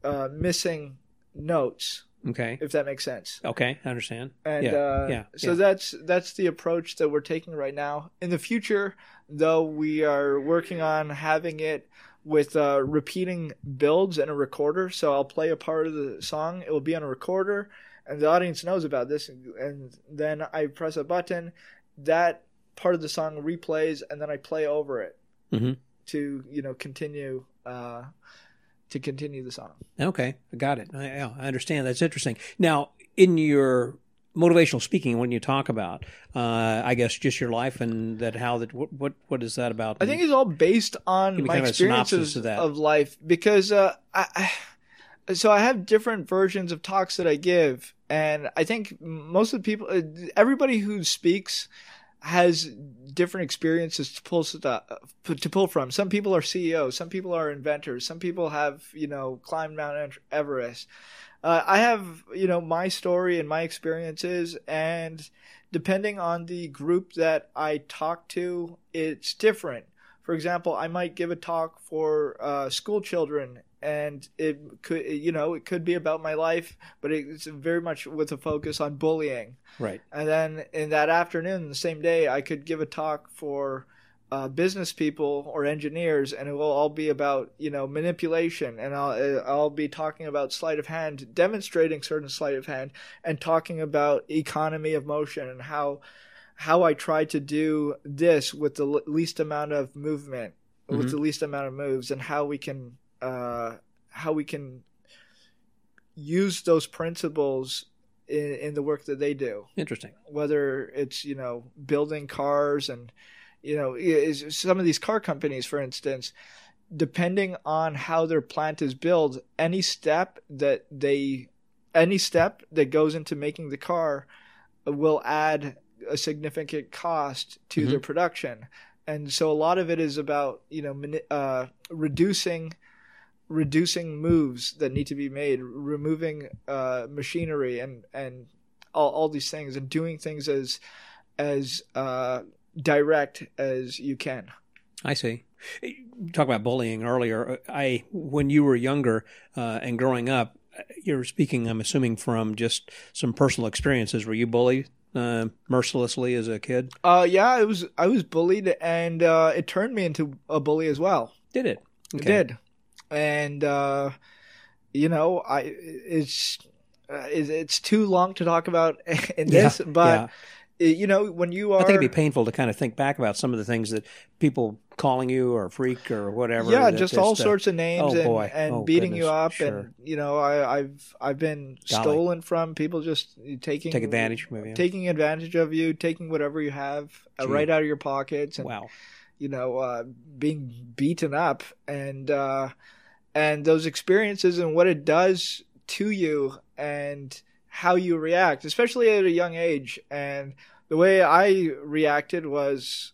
uh, missing notes. Okay. If that makes sense. Okay, I understand. And yeah, uh, yeah, so yeah. that's that's the approach that we're taking right now. In the future, though, we are working on having it with uh, repeating builds and a recorder. So I'll play a part of the song. It will be on a recorder, and the audience knows about this. And, and then I press a button, that part of the song replays, and then I play over it mm-hmm. to you know continue. Uh, to continue the song. Okay, I got it. I, yeah, I understand. That's interesting. Now, in your motivational speaking, when you talk about, uh, I guess, just your life and that how that, what what, what is that about? I think it's all based on my kind of experiences of, that. of life because uh, I, I, so I have different versions of talks that I give, and I think most of the people, everybody who speaks has different experiences to pull stuff, to pull from. Some people are C E Os, some people are inventors, some people have, you know, climbed Mount Everest. Uh, I have, you know, my story and my experiences, and depending on the group that I talk to, it's different. For example, I might give a talk for uh, school children, and it could, you know, it could be about my life, but it's very much with a focus on bullying. Right. And then in that afternoon, the same day, I could give a talk for uh, business people or engineers, and it will all be about, you know, manipulation. And I'll I'll be talking about sleight of hand, demonstrating certain sleight of hand, and talking about economy of motion and how how I try to do this with the least amount of movement, mm-hmm. with the least amount of moves, and how we can uh, how we can use those principles in, in the work that they do. Interesting. Whether it's, you know, building cars and, you know, is some of these car companies, for instance, depending on how their plant is built, any step that they, any step that goes into making the car will add a significant cost to mm-hmm. their production. And so a lot of it is about, you know, uh, reducing reducing moves that need to be made, removing uh, machinery and, and all, all these things, and doing things as as uh, direct as you can. I see. You talked about bullying earlier. I when you were younger uh, and growing up, you're speaking, I'm assuming, from just some personal experiences. Were you bullied uh, mercilessly as a kid? Uh, yeah, I was. I was bullied, and uh, it turned me into a bully as well. Did it? Okay. It did. And, uh, you know, I it's, uh, it's too long to talk about in this, yeah, but, yeah. you know, when you are... I think it'd be painful to kind of think back about some of the things that people calling you or freak or whatever. Yeah, that, just all uh, sorts of names oh, and, boy. and oh, beating goodness. you up. Sure. And, you know, I, I've I've been Golly. stolen from people just taking... Take advantage, maybe. Yeah. Taking advantage of you, taking whatever you have uh, right out of your pockets. And, wow. You know, uh, being beaten up. And... Uh, And those experiences and what it does to you and how you react, especially at a young age. And the way I reacted was,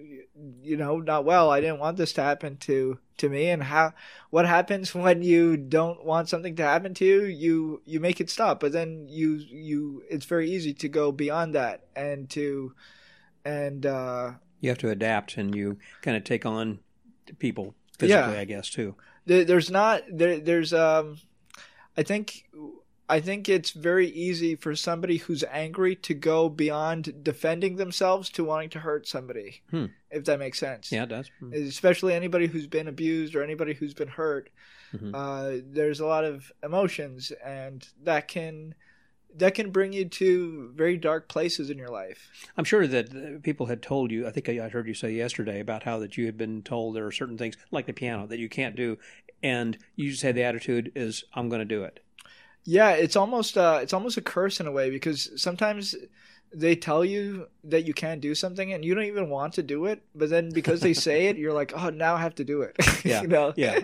you know, not well. I didn't want this to happen to, to me. And how, what happens when you don't want something to happen to you? You, you make it stop, but then you, you, it's very easy to go beyond that and to, and, uh, you have to adapt and you kind of take on people physically, yeah. I guess, too. There's not there. There's um, I think I think it's very easy for somebody who's angry to go beyond defending themselves to wanting to hurt somebody. Hmm. If that makes sense. Yeah, it does. Hmm. Especially anybody who's been abused or anybody who's been hurt. Mm-hmm. Uh, there's a lot of emotions, and that can that can bring you to very dark places in your life. I'm sure that people had told you, I think I heard you say yesterday about how that you had been told there are certain things, like the piano, that you can't do, and you just had the attitude is, I'm going to do it. Yeah, it's almost uh, it's almost a curse in a way, because sometimes they tell you that you can't do something and you don't even want to do it, but then because they say it, you're like, oh, now I have to do it. Yeah, you know? Yeah.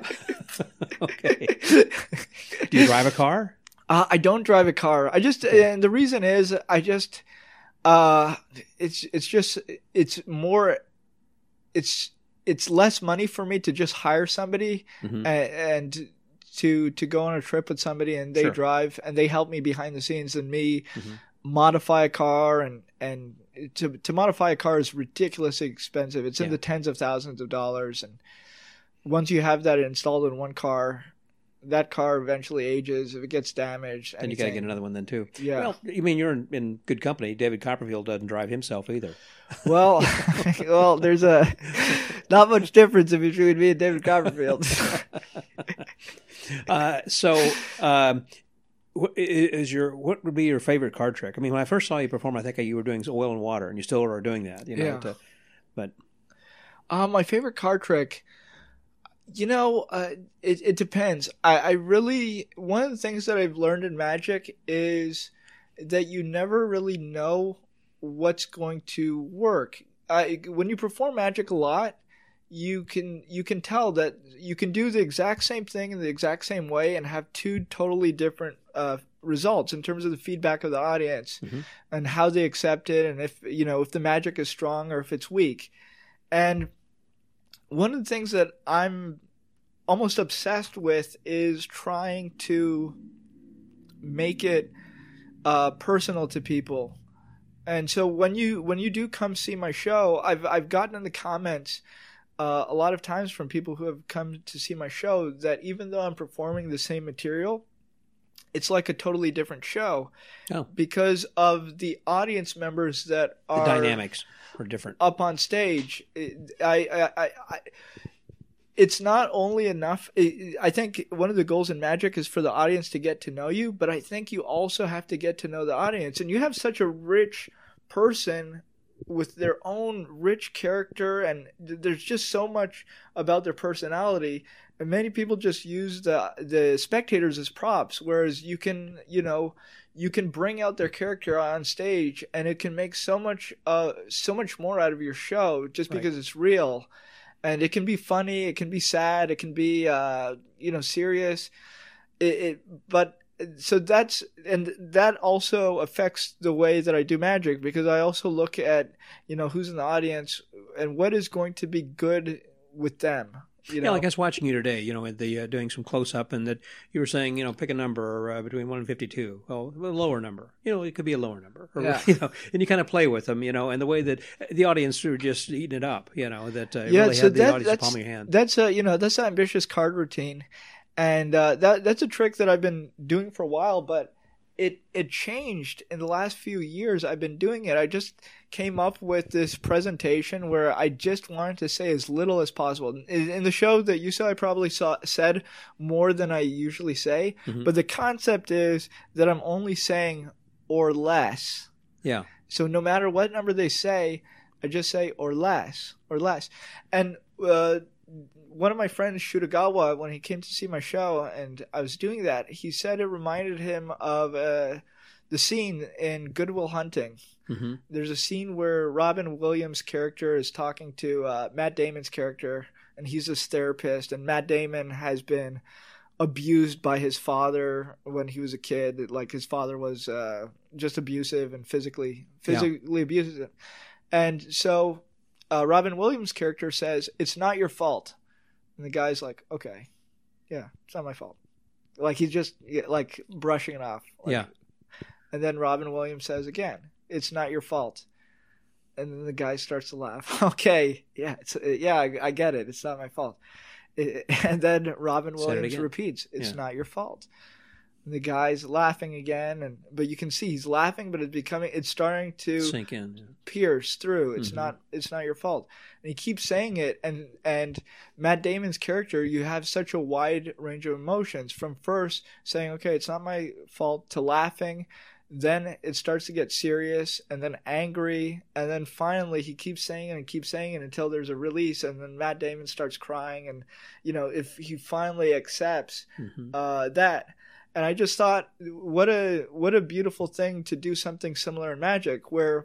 Okay. Do you drive a car? Uh, I don't drive a car. I just, and the reason is, I just, uh, it's, it's just, it's more, it's, it's less money for me to just hire somebody mm-hmm. and, and to, to go on a trip with somebody and they sure. drive and they help me behind the scenes and me mm-hmm. modify a car and, and to, to modify a car is ridiculously expensive. It's in yeah. the tens of thousands of dollars. And once you have that installed in one car, that car eventually ages. If it gets damaged, then you got to get another one then too. Yeah. Well, you mean you're in, in good company. David Copperfield doesn't drive himself either. Well, well, there's a not much difference between me and David Copperfield. uh, so, um, what is your what would be your favorite card trick? I mean, when I first saw you perform, I think you were doing oil and water, and you still are doing that. You know, yeah. To, but uh, my favorite card trick. You know, uh, it, it depends. I, I really, one of the things that I've learned in magic is that you never really know what's going to work. I, when you perform magic a lot, you can you can tell that you can do the exact same thing in the exact same way and have two totally different uh, results in terms of the feedback of the audience mm-hmm. and how they accept it, and if you know if the magic is strong or if it's weak. And one of the things that I'm almost obsessed with is trying to make it uh, personal to people. And so when you when you do come see my show, I've I've gotten in the comments uh, a lot of times from people who have come to see my show that even though I'm performing the same material, it's like a totally different show oh. because of the audience members that are the dynamics are different up on stage. I, I, I, I it's not only enough. I think one of the goals in magic is for the audience to get to know you, but I think you also have to get to know the audience. And you have such a rich person with their own rich character, and there's just so much about their personality. And many people just use the the spectators as props, whereas you can, you know, you can bring out their character on stage, and it can make so much, uh, so much more out of your show just right. because it's real, and it can be funny, it can be sad, it can be, uh, you know, serious. It, it, but so that's and that also affects the way that I do magic, because I also look at, you know, who's in the audience and what is going to be good with them. You know? Yeah, like I was watching you today, you know, at the uh, doing some close up, and that you were saying, you know, pick a number uh, between one and fifty-two. Well, a lower number, you know, it could be a lower number, or, yeah. you know, and you kind of play with them, you know, and the way that the audience were just eating it up, you know, that uh, yeah, really so had the that, audience in the palm of your hand. That's a you know that's an ambitious card routine, and uh, that that's a trick that I've been doing for a while, but it it changed in the last few years. I've been doing it. I just came up with this presentation where I just wanted to say as little as possible. In, in the show that you saw, I probably saw said more than I usually say, mm-hmm. but the concept is that I'm only saying or less. Yeah. So no matter what number they say, I just say or less, or less. And uh, one of my friends, Shutagawa, when he came to see my show and I was doing that, he said it reminded him of uh, the scene in Good Will Hunting. Mm-hmm. There's a scene where Robin Williams' character is talking to uh, Matt Damon's character, and he's his therapist, and Matt Damon has been abused by his father when he was a kid. Like, his father was uh, just abusive and physically physically yeah. abusive. And so uh, Robin Williams' character says, "It's not your fault." And the guy's like, "Okay, yeah, it's not my fault." Like, he's just like brushing it off. Like, yeah. And then Robin Williams says again, "It's not your fault." And then the guy starts to laugh. Okay, yeah, it's, yeah, I, I get it. It's not my fault. It, and then Robin Williams repeats, "It's yeah. not your fault." And the guy's laughing again, and but you can see he's laughing, but it's becoming, it's starting to sink in, yeah. pierce through. It's mm-hmm. not, it's not your fault. And he keeps saying it, and and Matt Damon's character, you have such a wide range of emotions, from first saying, "Okay, it's not my fault," to laughing. Then it starts to get serious, and then angry, and then finally he keeps saying it and keeps saying it until there's a release, and then Matt Damon starts crying, and you know, if he finally accepts mm-hmm. uh, that. And I just thought, what a what a beautiful thing to do something similar in magic, where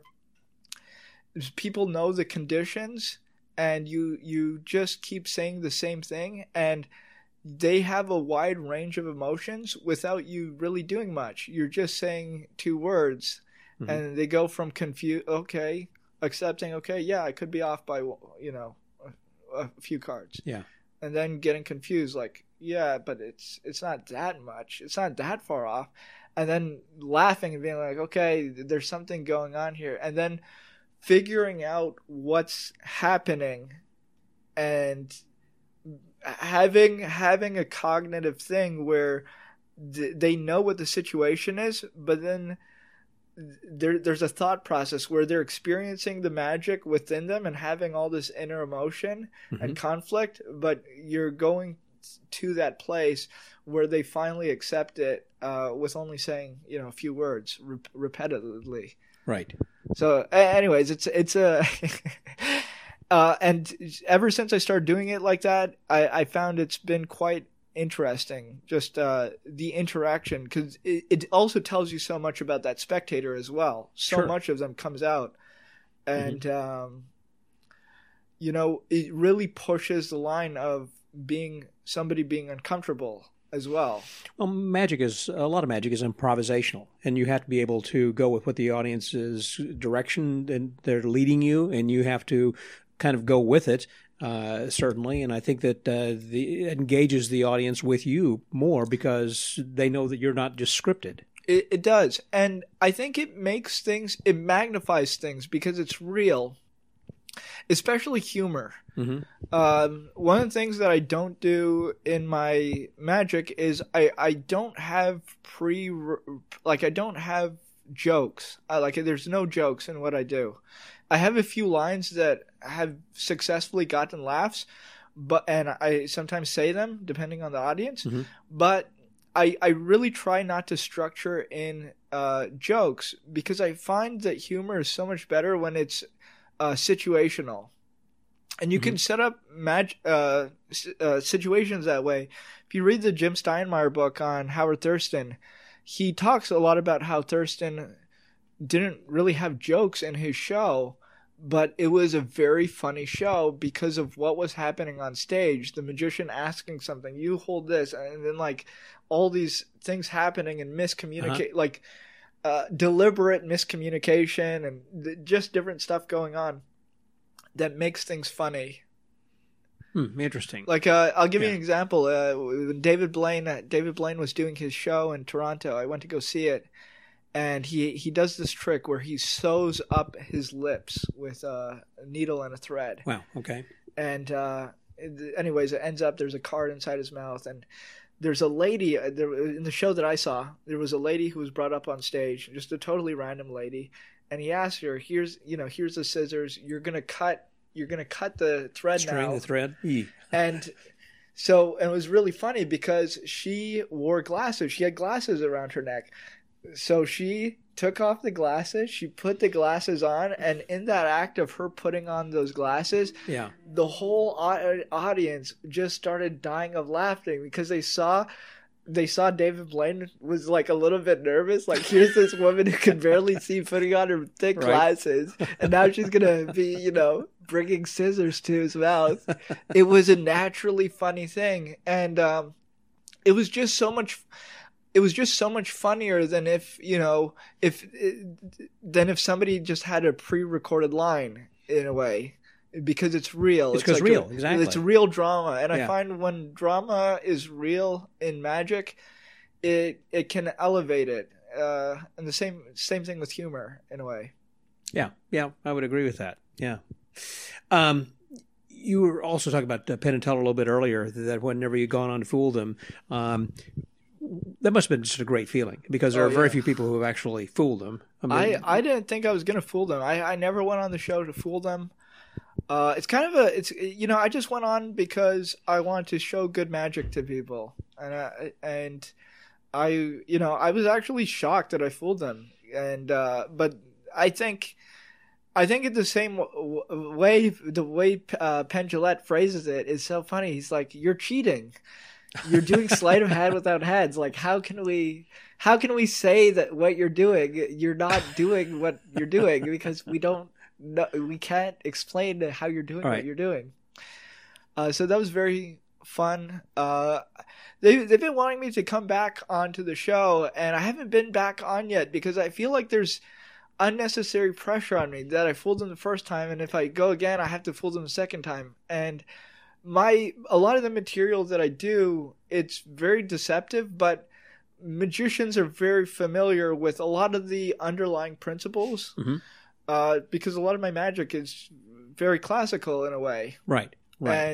people know the conditions, and you you just keep saying the same thing, and they have a wide range of emotions without you really doing much. You're just saying two words, mm-hmm. and they go from confused, okay, accepting, okay, yeah, I could be off by, you know, a, a few cards. Yeah. And then getting confused, like, yeah, but it's it's not that much. It's not that far off. And then laughing and being like, okay, there's something going on here. And then figuring out what's happening and having having a cognitive thing where th- they know what the situation is, but then there there's a thought process where they're experiencing the magic within them and having all this inner emotion mm-hmm. and conflict, but you're going to that place where they finally accept it uh, with only saying, you know, a few words re- repetitively. Right. So, anyways, it's it's a, uh, and ever since I started doing it like that, I, I found it's been quite interesting. Just uh, the interaction, because it, it also tells you so much about that spectator as well. So sure. much of them comes out, and mm-hmm. um, you know, it really pushes the line of being somebody being uncomfortable as well. Well, magic is a lot of magic is improvisational, and you have to be able to go with what the audience's direction and they're leading you, and you have to kind of go with it. Uh, certainly, and I think that uh, the it engages the audience with you more because they know that you're not just scripted. It, it does, and I think it makes things, it magnifies things because it's real. Especially humor. Mm-hmm. Um, one of the things that I don't do in my magic is I, I don't have pre like I don't have jokes. I, like there's no jokes in what I do. I have a few lines that have successfully gotten laughs, but and I sometimes say them depending on the audience. Mm-hmm. But I I really try not to structure in uh, jokes because I find that humor is so much better when it's Uh, situational, and you mm-hmm. can set up mag- uh, uh, situations that way. If you read the Jim Steinmeier book on Howard Thurston, he talks a lot about how Thurston didn't really have jokes in his show, but it was a very funny show because of what was happening on stage. The magician asking something, you hold this, and then like all these things happening and miscommunicate, uh-huh. like Uh, deliberate miscommunication and th- just different stuff going on that makes things funny. Hmm, interesting. Like uh, I'll give yeah. you an example. Uh, when David Blaine, uh, David Blaine was doing his show in Toronto, I went to go see it, and he he does this trick where he sews up his lips with uh, a needle and a thread. Wow. Okay. And uh, anyways, it ends up there's a card inside his mouth, and there's a lady there in the show that I saw. There was a lady who was brought up on stage, just a totally random lady, and he asked her, "Here's, you know, here's the scissors. You're gonna cut. You're gonna cut the thread String now." the thread. E. And so, and it was really funny because she wore glasses. She had glasses around her neck. So she took off the glasses, she put the glasses on, and in that act of her putting on those glasses, yeah, the whole audience just started dying of laughing because they saw they saw David Blaine was like a little bit nervous. Like, here's this woman who can barely see putting on her thick right. glasses, and now she's gonna be, you know, bringing scissors to his mouth. It was a naturally funny thing, and um, it was just so much. It was just so much funnier than if, you know, if than if somebody just had a pre-recorded line in a way, because it's real. It's because like real, a, exactly. It's real drama, and yeah. I find when drama is real in magic, it it can elevate it. Uh, and the same same thing with humor in a way. Yeah, yeah, I would agree with that. Yeah. Um, you were also talking about uh, Penn and Teller a little bit earlier, that whenever you've gone on to fool them. Um, That must have been just a great feeling because there oh, are very yeah. few people who have actually fooled them. I, mean, I, I didn't think I was going to fool them. I, I never went on the show to fool them. Uh, it's kind of a, it's you know, I just went on because I wanted to show good magic to people, and I, and I, you know, I was actually shocked that I fooled them, and uh, but I think. I think in the same way, the way uh, Penn Jillette phrases it is so funny. He's like, "You're cheating. You're doing sleight of hand without hands. Like, how can we, how can we say that what you're doing, you're not doing what you're doing because we don't know, we can't explain how you're doing right. what you're doing." Uh, so that was very fun. Uh, they they've been wanting me to come back onto the show, and I haven't been back on yet because I feel like there's unnecessary pressure on me that I fooled them the first time, and if I go again, I have to fool them the second time. And my a lot of the material that I do, it's very deceptive, but magicians are very familiar with a lot of the underlying principles, mm-hmm. uh, because a lot of my magic is very classical in a way. Right. Right. And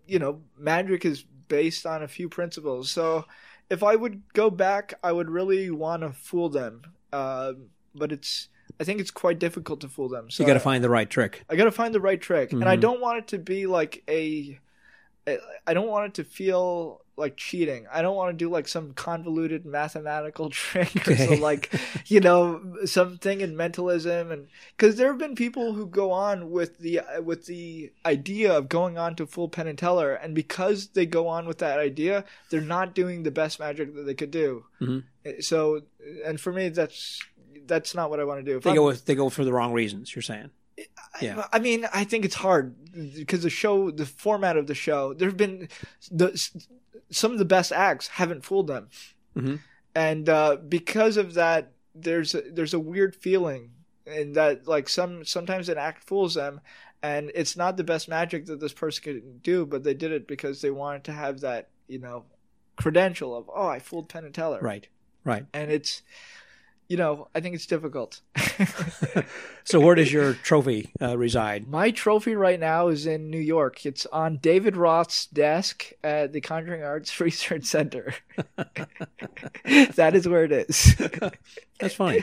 you know, magic is based on a few principles. So if I would go back, I would really want to fool them. Uh, but it's, I think it's quite difficult to fool them. So you got to find the right trick. I got to find the right trick. Mm-hmm. And I don't want it to be like a, I don't want it to feel like cheating. I don't want to do like some convoluted mathematical trick or Okay. some like, you know, something in mentalism. And because there have been people who go on with the, with the idea of going on to fool Penn and Teller. And because they go on with that idea, they're not doing the best magic that they could do. Mm-hmm. So, and for me, that's, that's not what I want to do. If They I'm- go with, they go for the wrong reasons, you're saying. Yeah. I mean, I think it's hard because the show, the format of the show, there have been the, some of the best acts haven't fooled them. Mm-hmm. And uh, because of that, there's a, there's a weird feeling in that, like, some sometimes an act fools them, and it's not the best magic that this person could do, but they did it because they wanted to have that, you know, credential of, oh, I fooled Penn and Teller. Right, right. And it's, you know, I think it's difficult. So where does your trophy uh, reside? My trophy right now is in New York. It's on David Roth's desk at the Conjuring Arts Research Center. That is where it is. That's funny.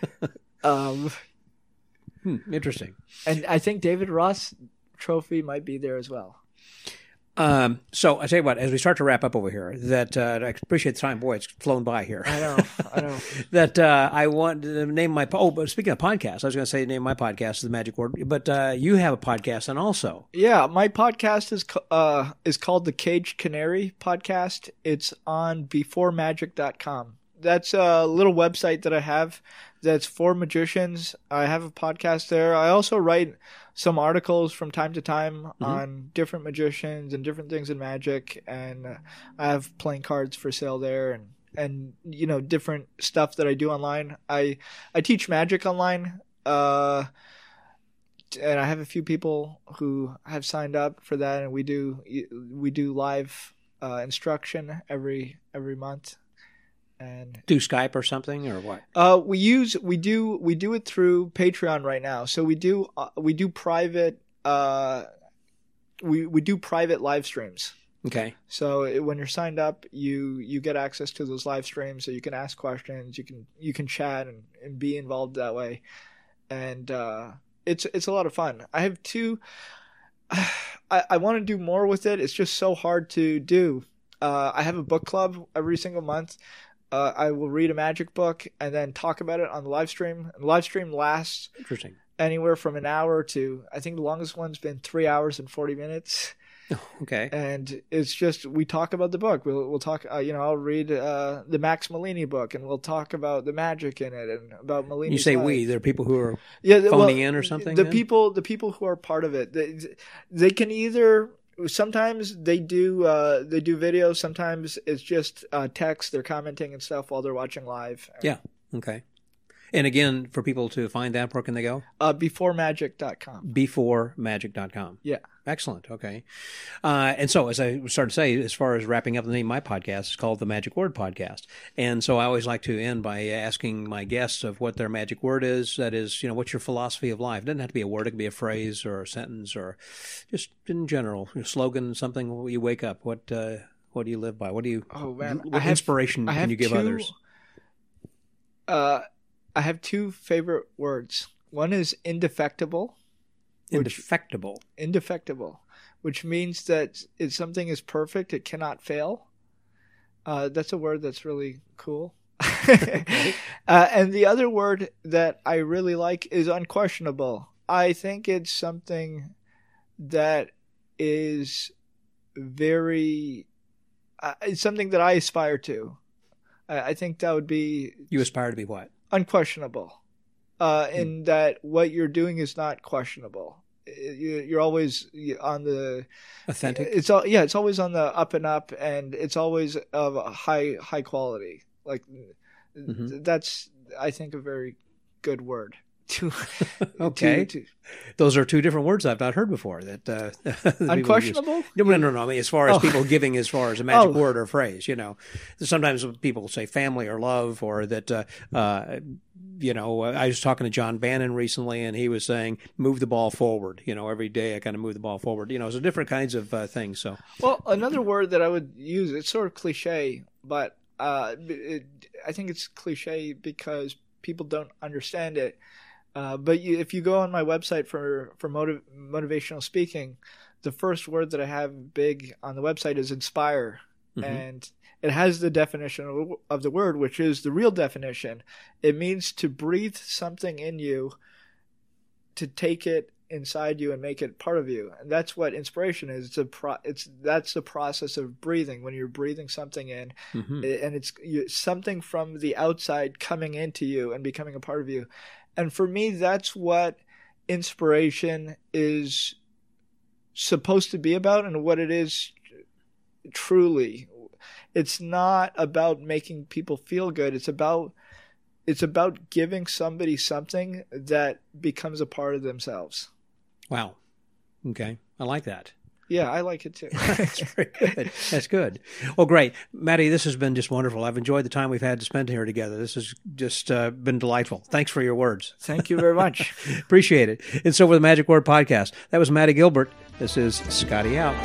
um, Hmm, interesting. and I think David Roth's trophy might be there as well. Um, so I tell you what, as we start to wrap up over here, that uh, I appreciate the time. Boy, it's flown by here. I know. I know. that uh, I want to name my oh, but speaking of podcasts, I was going to say name my podcast is The Magic Word, but uh, you have a podcast and also Yeah, my podcast is ca- uh, is called the Caged Canary Podcast. It's on before magic dot com. That's a little website that I have that's for magicians. I have a podcast there. I also write some articles from time to time mm-hmm. on different magicians and different things in magic, and uh, I have playing cards for sale there, and and you know, different stuff that I do online. I I teach magic online. Uh, and I have a few people who have signed up for that, and we do we do live uh, instruction every every month. And do Skype or something or what? Uh, we use we do we do it through Patreon right now. So we do uh, we do private uh, we we do private live streams. Okay. So it, when you're signed up, you you get access to those live streams, so you can ask questions, you can you can chat and, and be involved that way, and uh, it's it's a lot of fun. I have two. I I want to do more with it. It's just so hard to do. Uh, I have a book club every single month. Uh, I will read a magic book and then talk about it on the live stream. And the live stream lasts Interesting. anywhere from an hour to, I think the longest one's been three hours and forty minutes. Oh, okay. And it's just, we talk about the book. We'll, we'll talk, uh, you know, I'll read uh, the Max Malini book, and we'll talk about the magic in it and about Malini's You say life. we, there are people who are yeah, phoning well, in or something? The then? people, the people who are part of it, they, they can either... Sometimes they do uh, they do videos. Sometimes it's just uh, text. They're commenting and stuff while they're watching live. Yeah. Okay. And again, for people to find that, where can they go? Uh, before magic dot com. before magic dot com. Yeah. Excellent. Okay. Uh, and so, as I started to say, as far as wrapping up the name of my podcast, it's called The Magic Word Podcast. And so I always like to end by asking my guests of what their magic word is. That is, you know, what's your philosophy of life? It doesn't have to be a word. It could be a phrase or a sentence or just in general, a slogan, something when you wake up. What uh, what do you live by? What do you, oh, man. what I have, inspiration I can have you give two, others? Uh, I have two favorite words. One is indefectible. Indefectible. Which, indefectible, which means that if something is perfect, it cannot fail. Uh, that's a word that's really cool. Okay. uh, and the other word that I really like is unquestionable. I think it's something that is very, uh, it's something that I aspire to. I, I think that would be... You aspire to be what? Unquestionable. Uh, in hmm. that what you're doing is not questionable. You're always on the authentic. It's all yeah. It's always on the up and up, and it's always of a high high quality. Like mm-hmm. that's I think a very good word to okay. To, to, Those are two different words I've not heard before. That uh, that unquestionable? No, no, no, no. I mean, as far as oh. people giving, as far as a magic oh. word or phrase, you know, sometimes people say family or love, or that, uh, uh, you know, I was talking to John Bannon recently, and he was saying, "Move the ball forward." You know, every day I kind of move the ball forward. You know, so different kinds of uh, things. So, well, another word that I would use, it's sort of cliche, but uh, it, I think it's cliche because people don't understand it. Uh, but you, if you go on my website for for motiv- motivational speaking, the first word that I have big on the website is inspire, mm-hmm. and it has the definition of the word, which is the real definition. It means to breathe something in you, to take it inside you and make it part of you, and that's what inspiration is. It's a pro- it's that's the process of breathing. When you're breathing something in, mm-hmm. and it's you, something from the outside coming into you and becoming a part of you. And for me, that's what inspiration is supposed to be about, and what it is truly. It's not about making people feel good. It's about it's about giving somebody something that becomes a part of themselves. Wow. Okay. I like that. Yeah, I like it too. That's very good. That's good. Well, great. Matty, this has been just wonderful. I've enjoyed the time we've had to spend here together. This has just uh, been delightful. Thanks for your words. Thank you very much. Appreciate it. And so for the Magic Word Podcast, that was Matty Gilbert. This is Scotty out.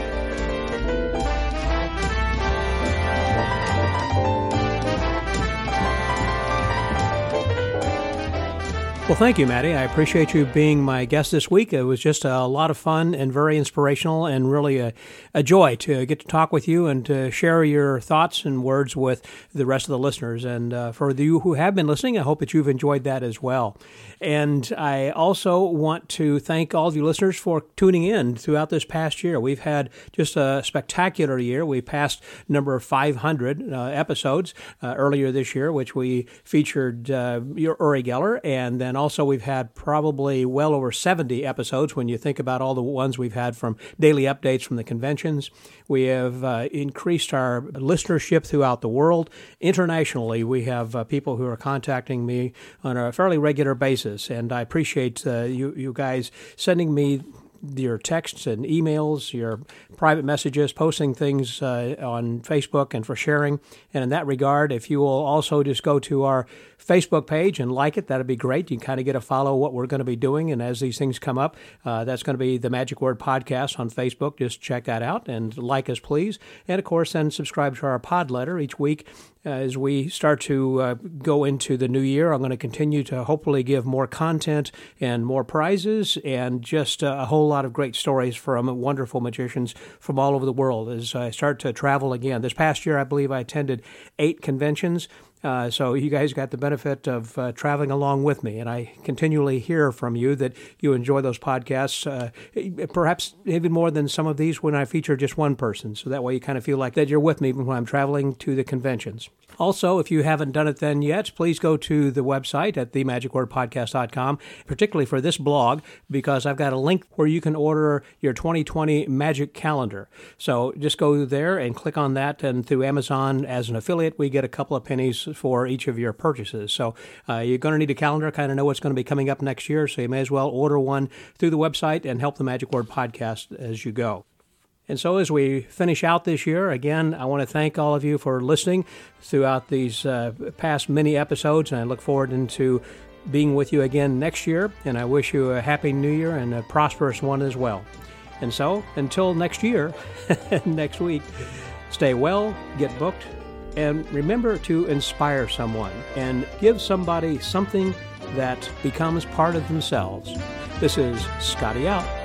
Well, thank you, Matty. I appreciate you being my guest this week. It was just a lot of fun and very inspirational, and really a, a joy to get to talk with you and to share your thoughts and words with the rest of the listeners. And uh, for you who have been listening, I hope that you've enjoyed that as well. And I also want to thank all of you listeners for tuning in throughout this past year. We've had just a spectacular year. We passed number five hundred uh, episodes uh, earlier this year, which we featured uh, Uri Geller, and then also we've had probably well over seventy episodes when you think about all the ones we've had from daily updates from the conventions. We have uh, increased our listenership throughout the world. Internationally, we have uh, people who are contacting me on a fairly regular basis, and I appreciate uh, you, you guys sending me your texts and emails, your private messages, posting things uh, on Facebook and for sharing. And in that regard, if you will also just go to our Facebook page and like it, that'd be great. You can kind of get a follow what we're going to be doing. And as these things come up, uh, that's going to be the Magic Word Podcast on Facebook. Just check that out and like us, please. And of course, then subscribe to our pod letter each week. As we start to uh, go into the new year, I'm going to continue to hopefully give more content and more prizes and just uh, a whole lot of great stories from wonderful magicians from all over the world as I start to travel again. This past year, I believe I attended eight conventions. Uh, so you guys got the benefit of uh, traveling along with me, and I continually hear from you that you enjoy those podcasts, uh, perhaps even more than some of these when I feature just one person. So that way you kind of feel like that you're with me when I'm traveling to the conventions. Also, if you haven't done it then yet, please go to the website at the magic word podcast dot com, particularly for this blog, because I've got a link where you can order your twenty twenty Magic Calendar. So just go there and click on that, and through Amazon as an affiliate, we get a couple of pennies for each of your purchases. So uh, you're going to need a calendar, kind of know what's going to be coming up next year, so you may as well order one through the website and help the Magic Word Podcast as you go. And so as we finish out this year, again, I want to thank all of you for listening throughout these uh, past many episodes, and I look forward into being with you again next year, and I wish you a happy new year and a prosperous one as well. And so, until next year, next week, stay well, get booked, and remember to inspire someone and give somebody something that becomes part of themselves. This is Scotty out.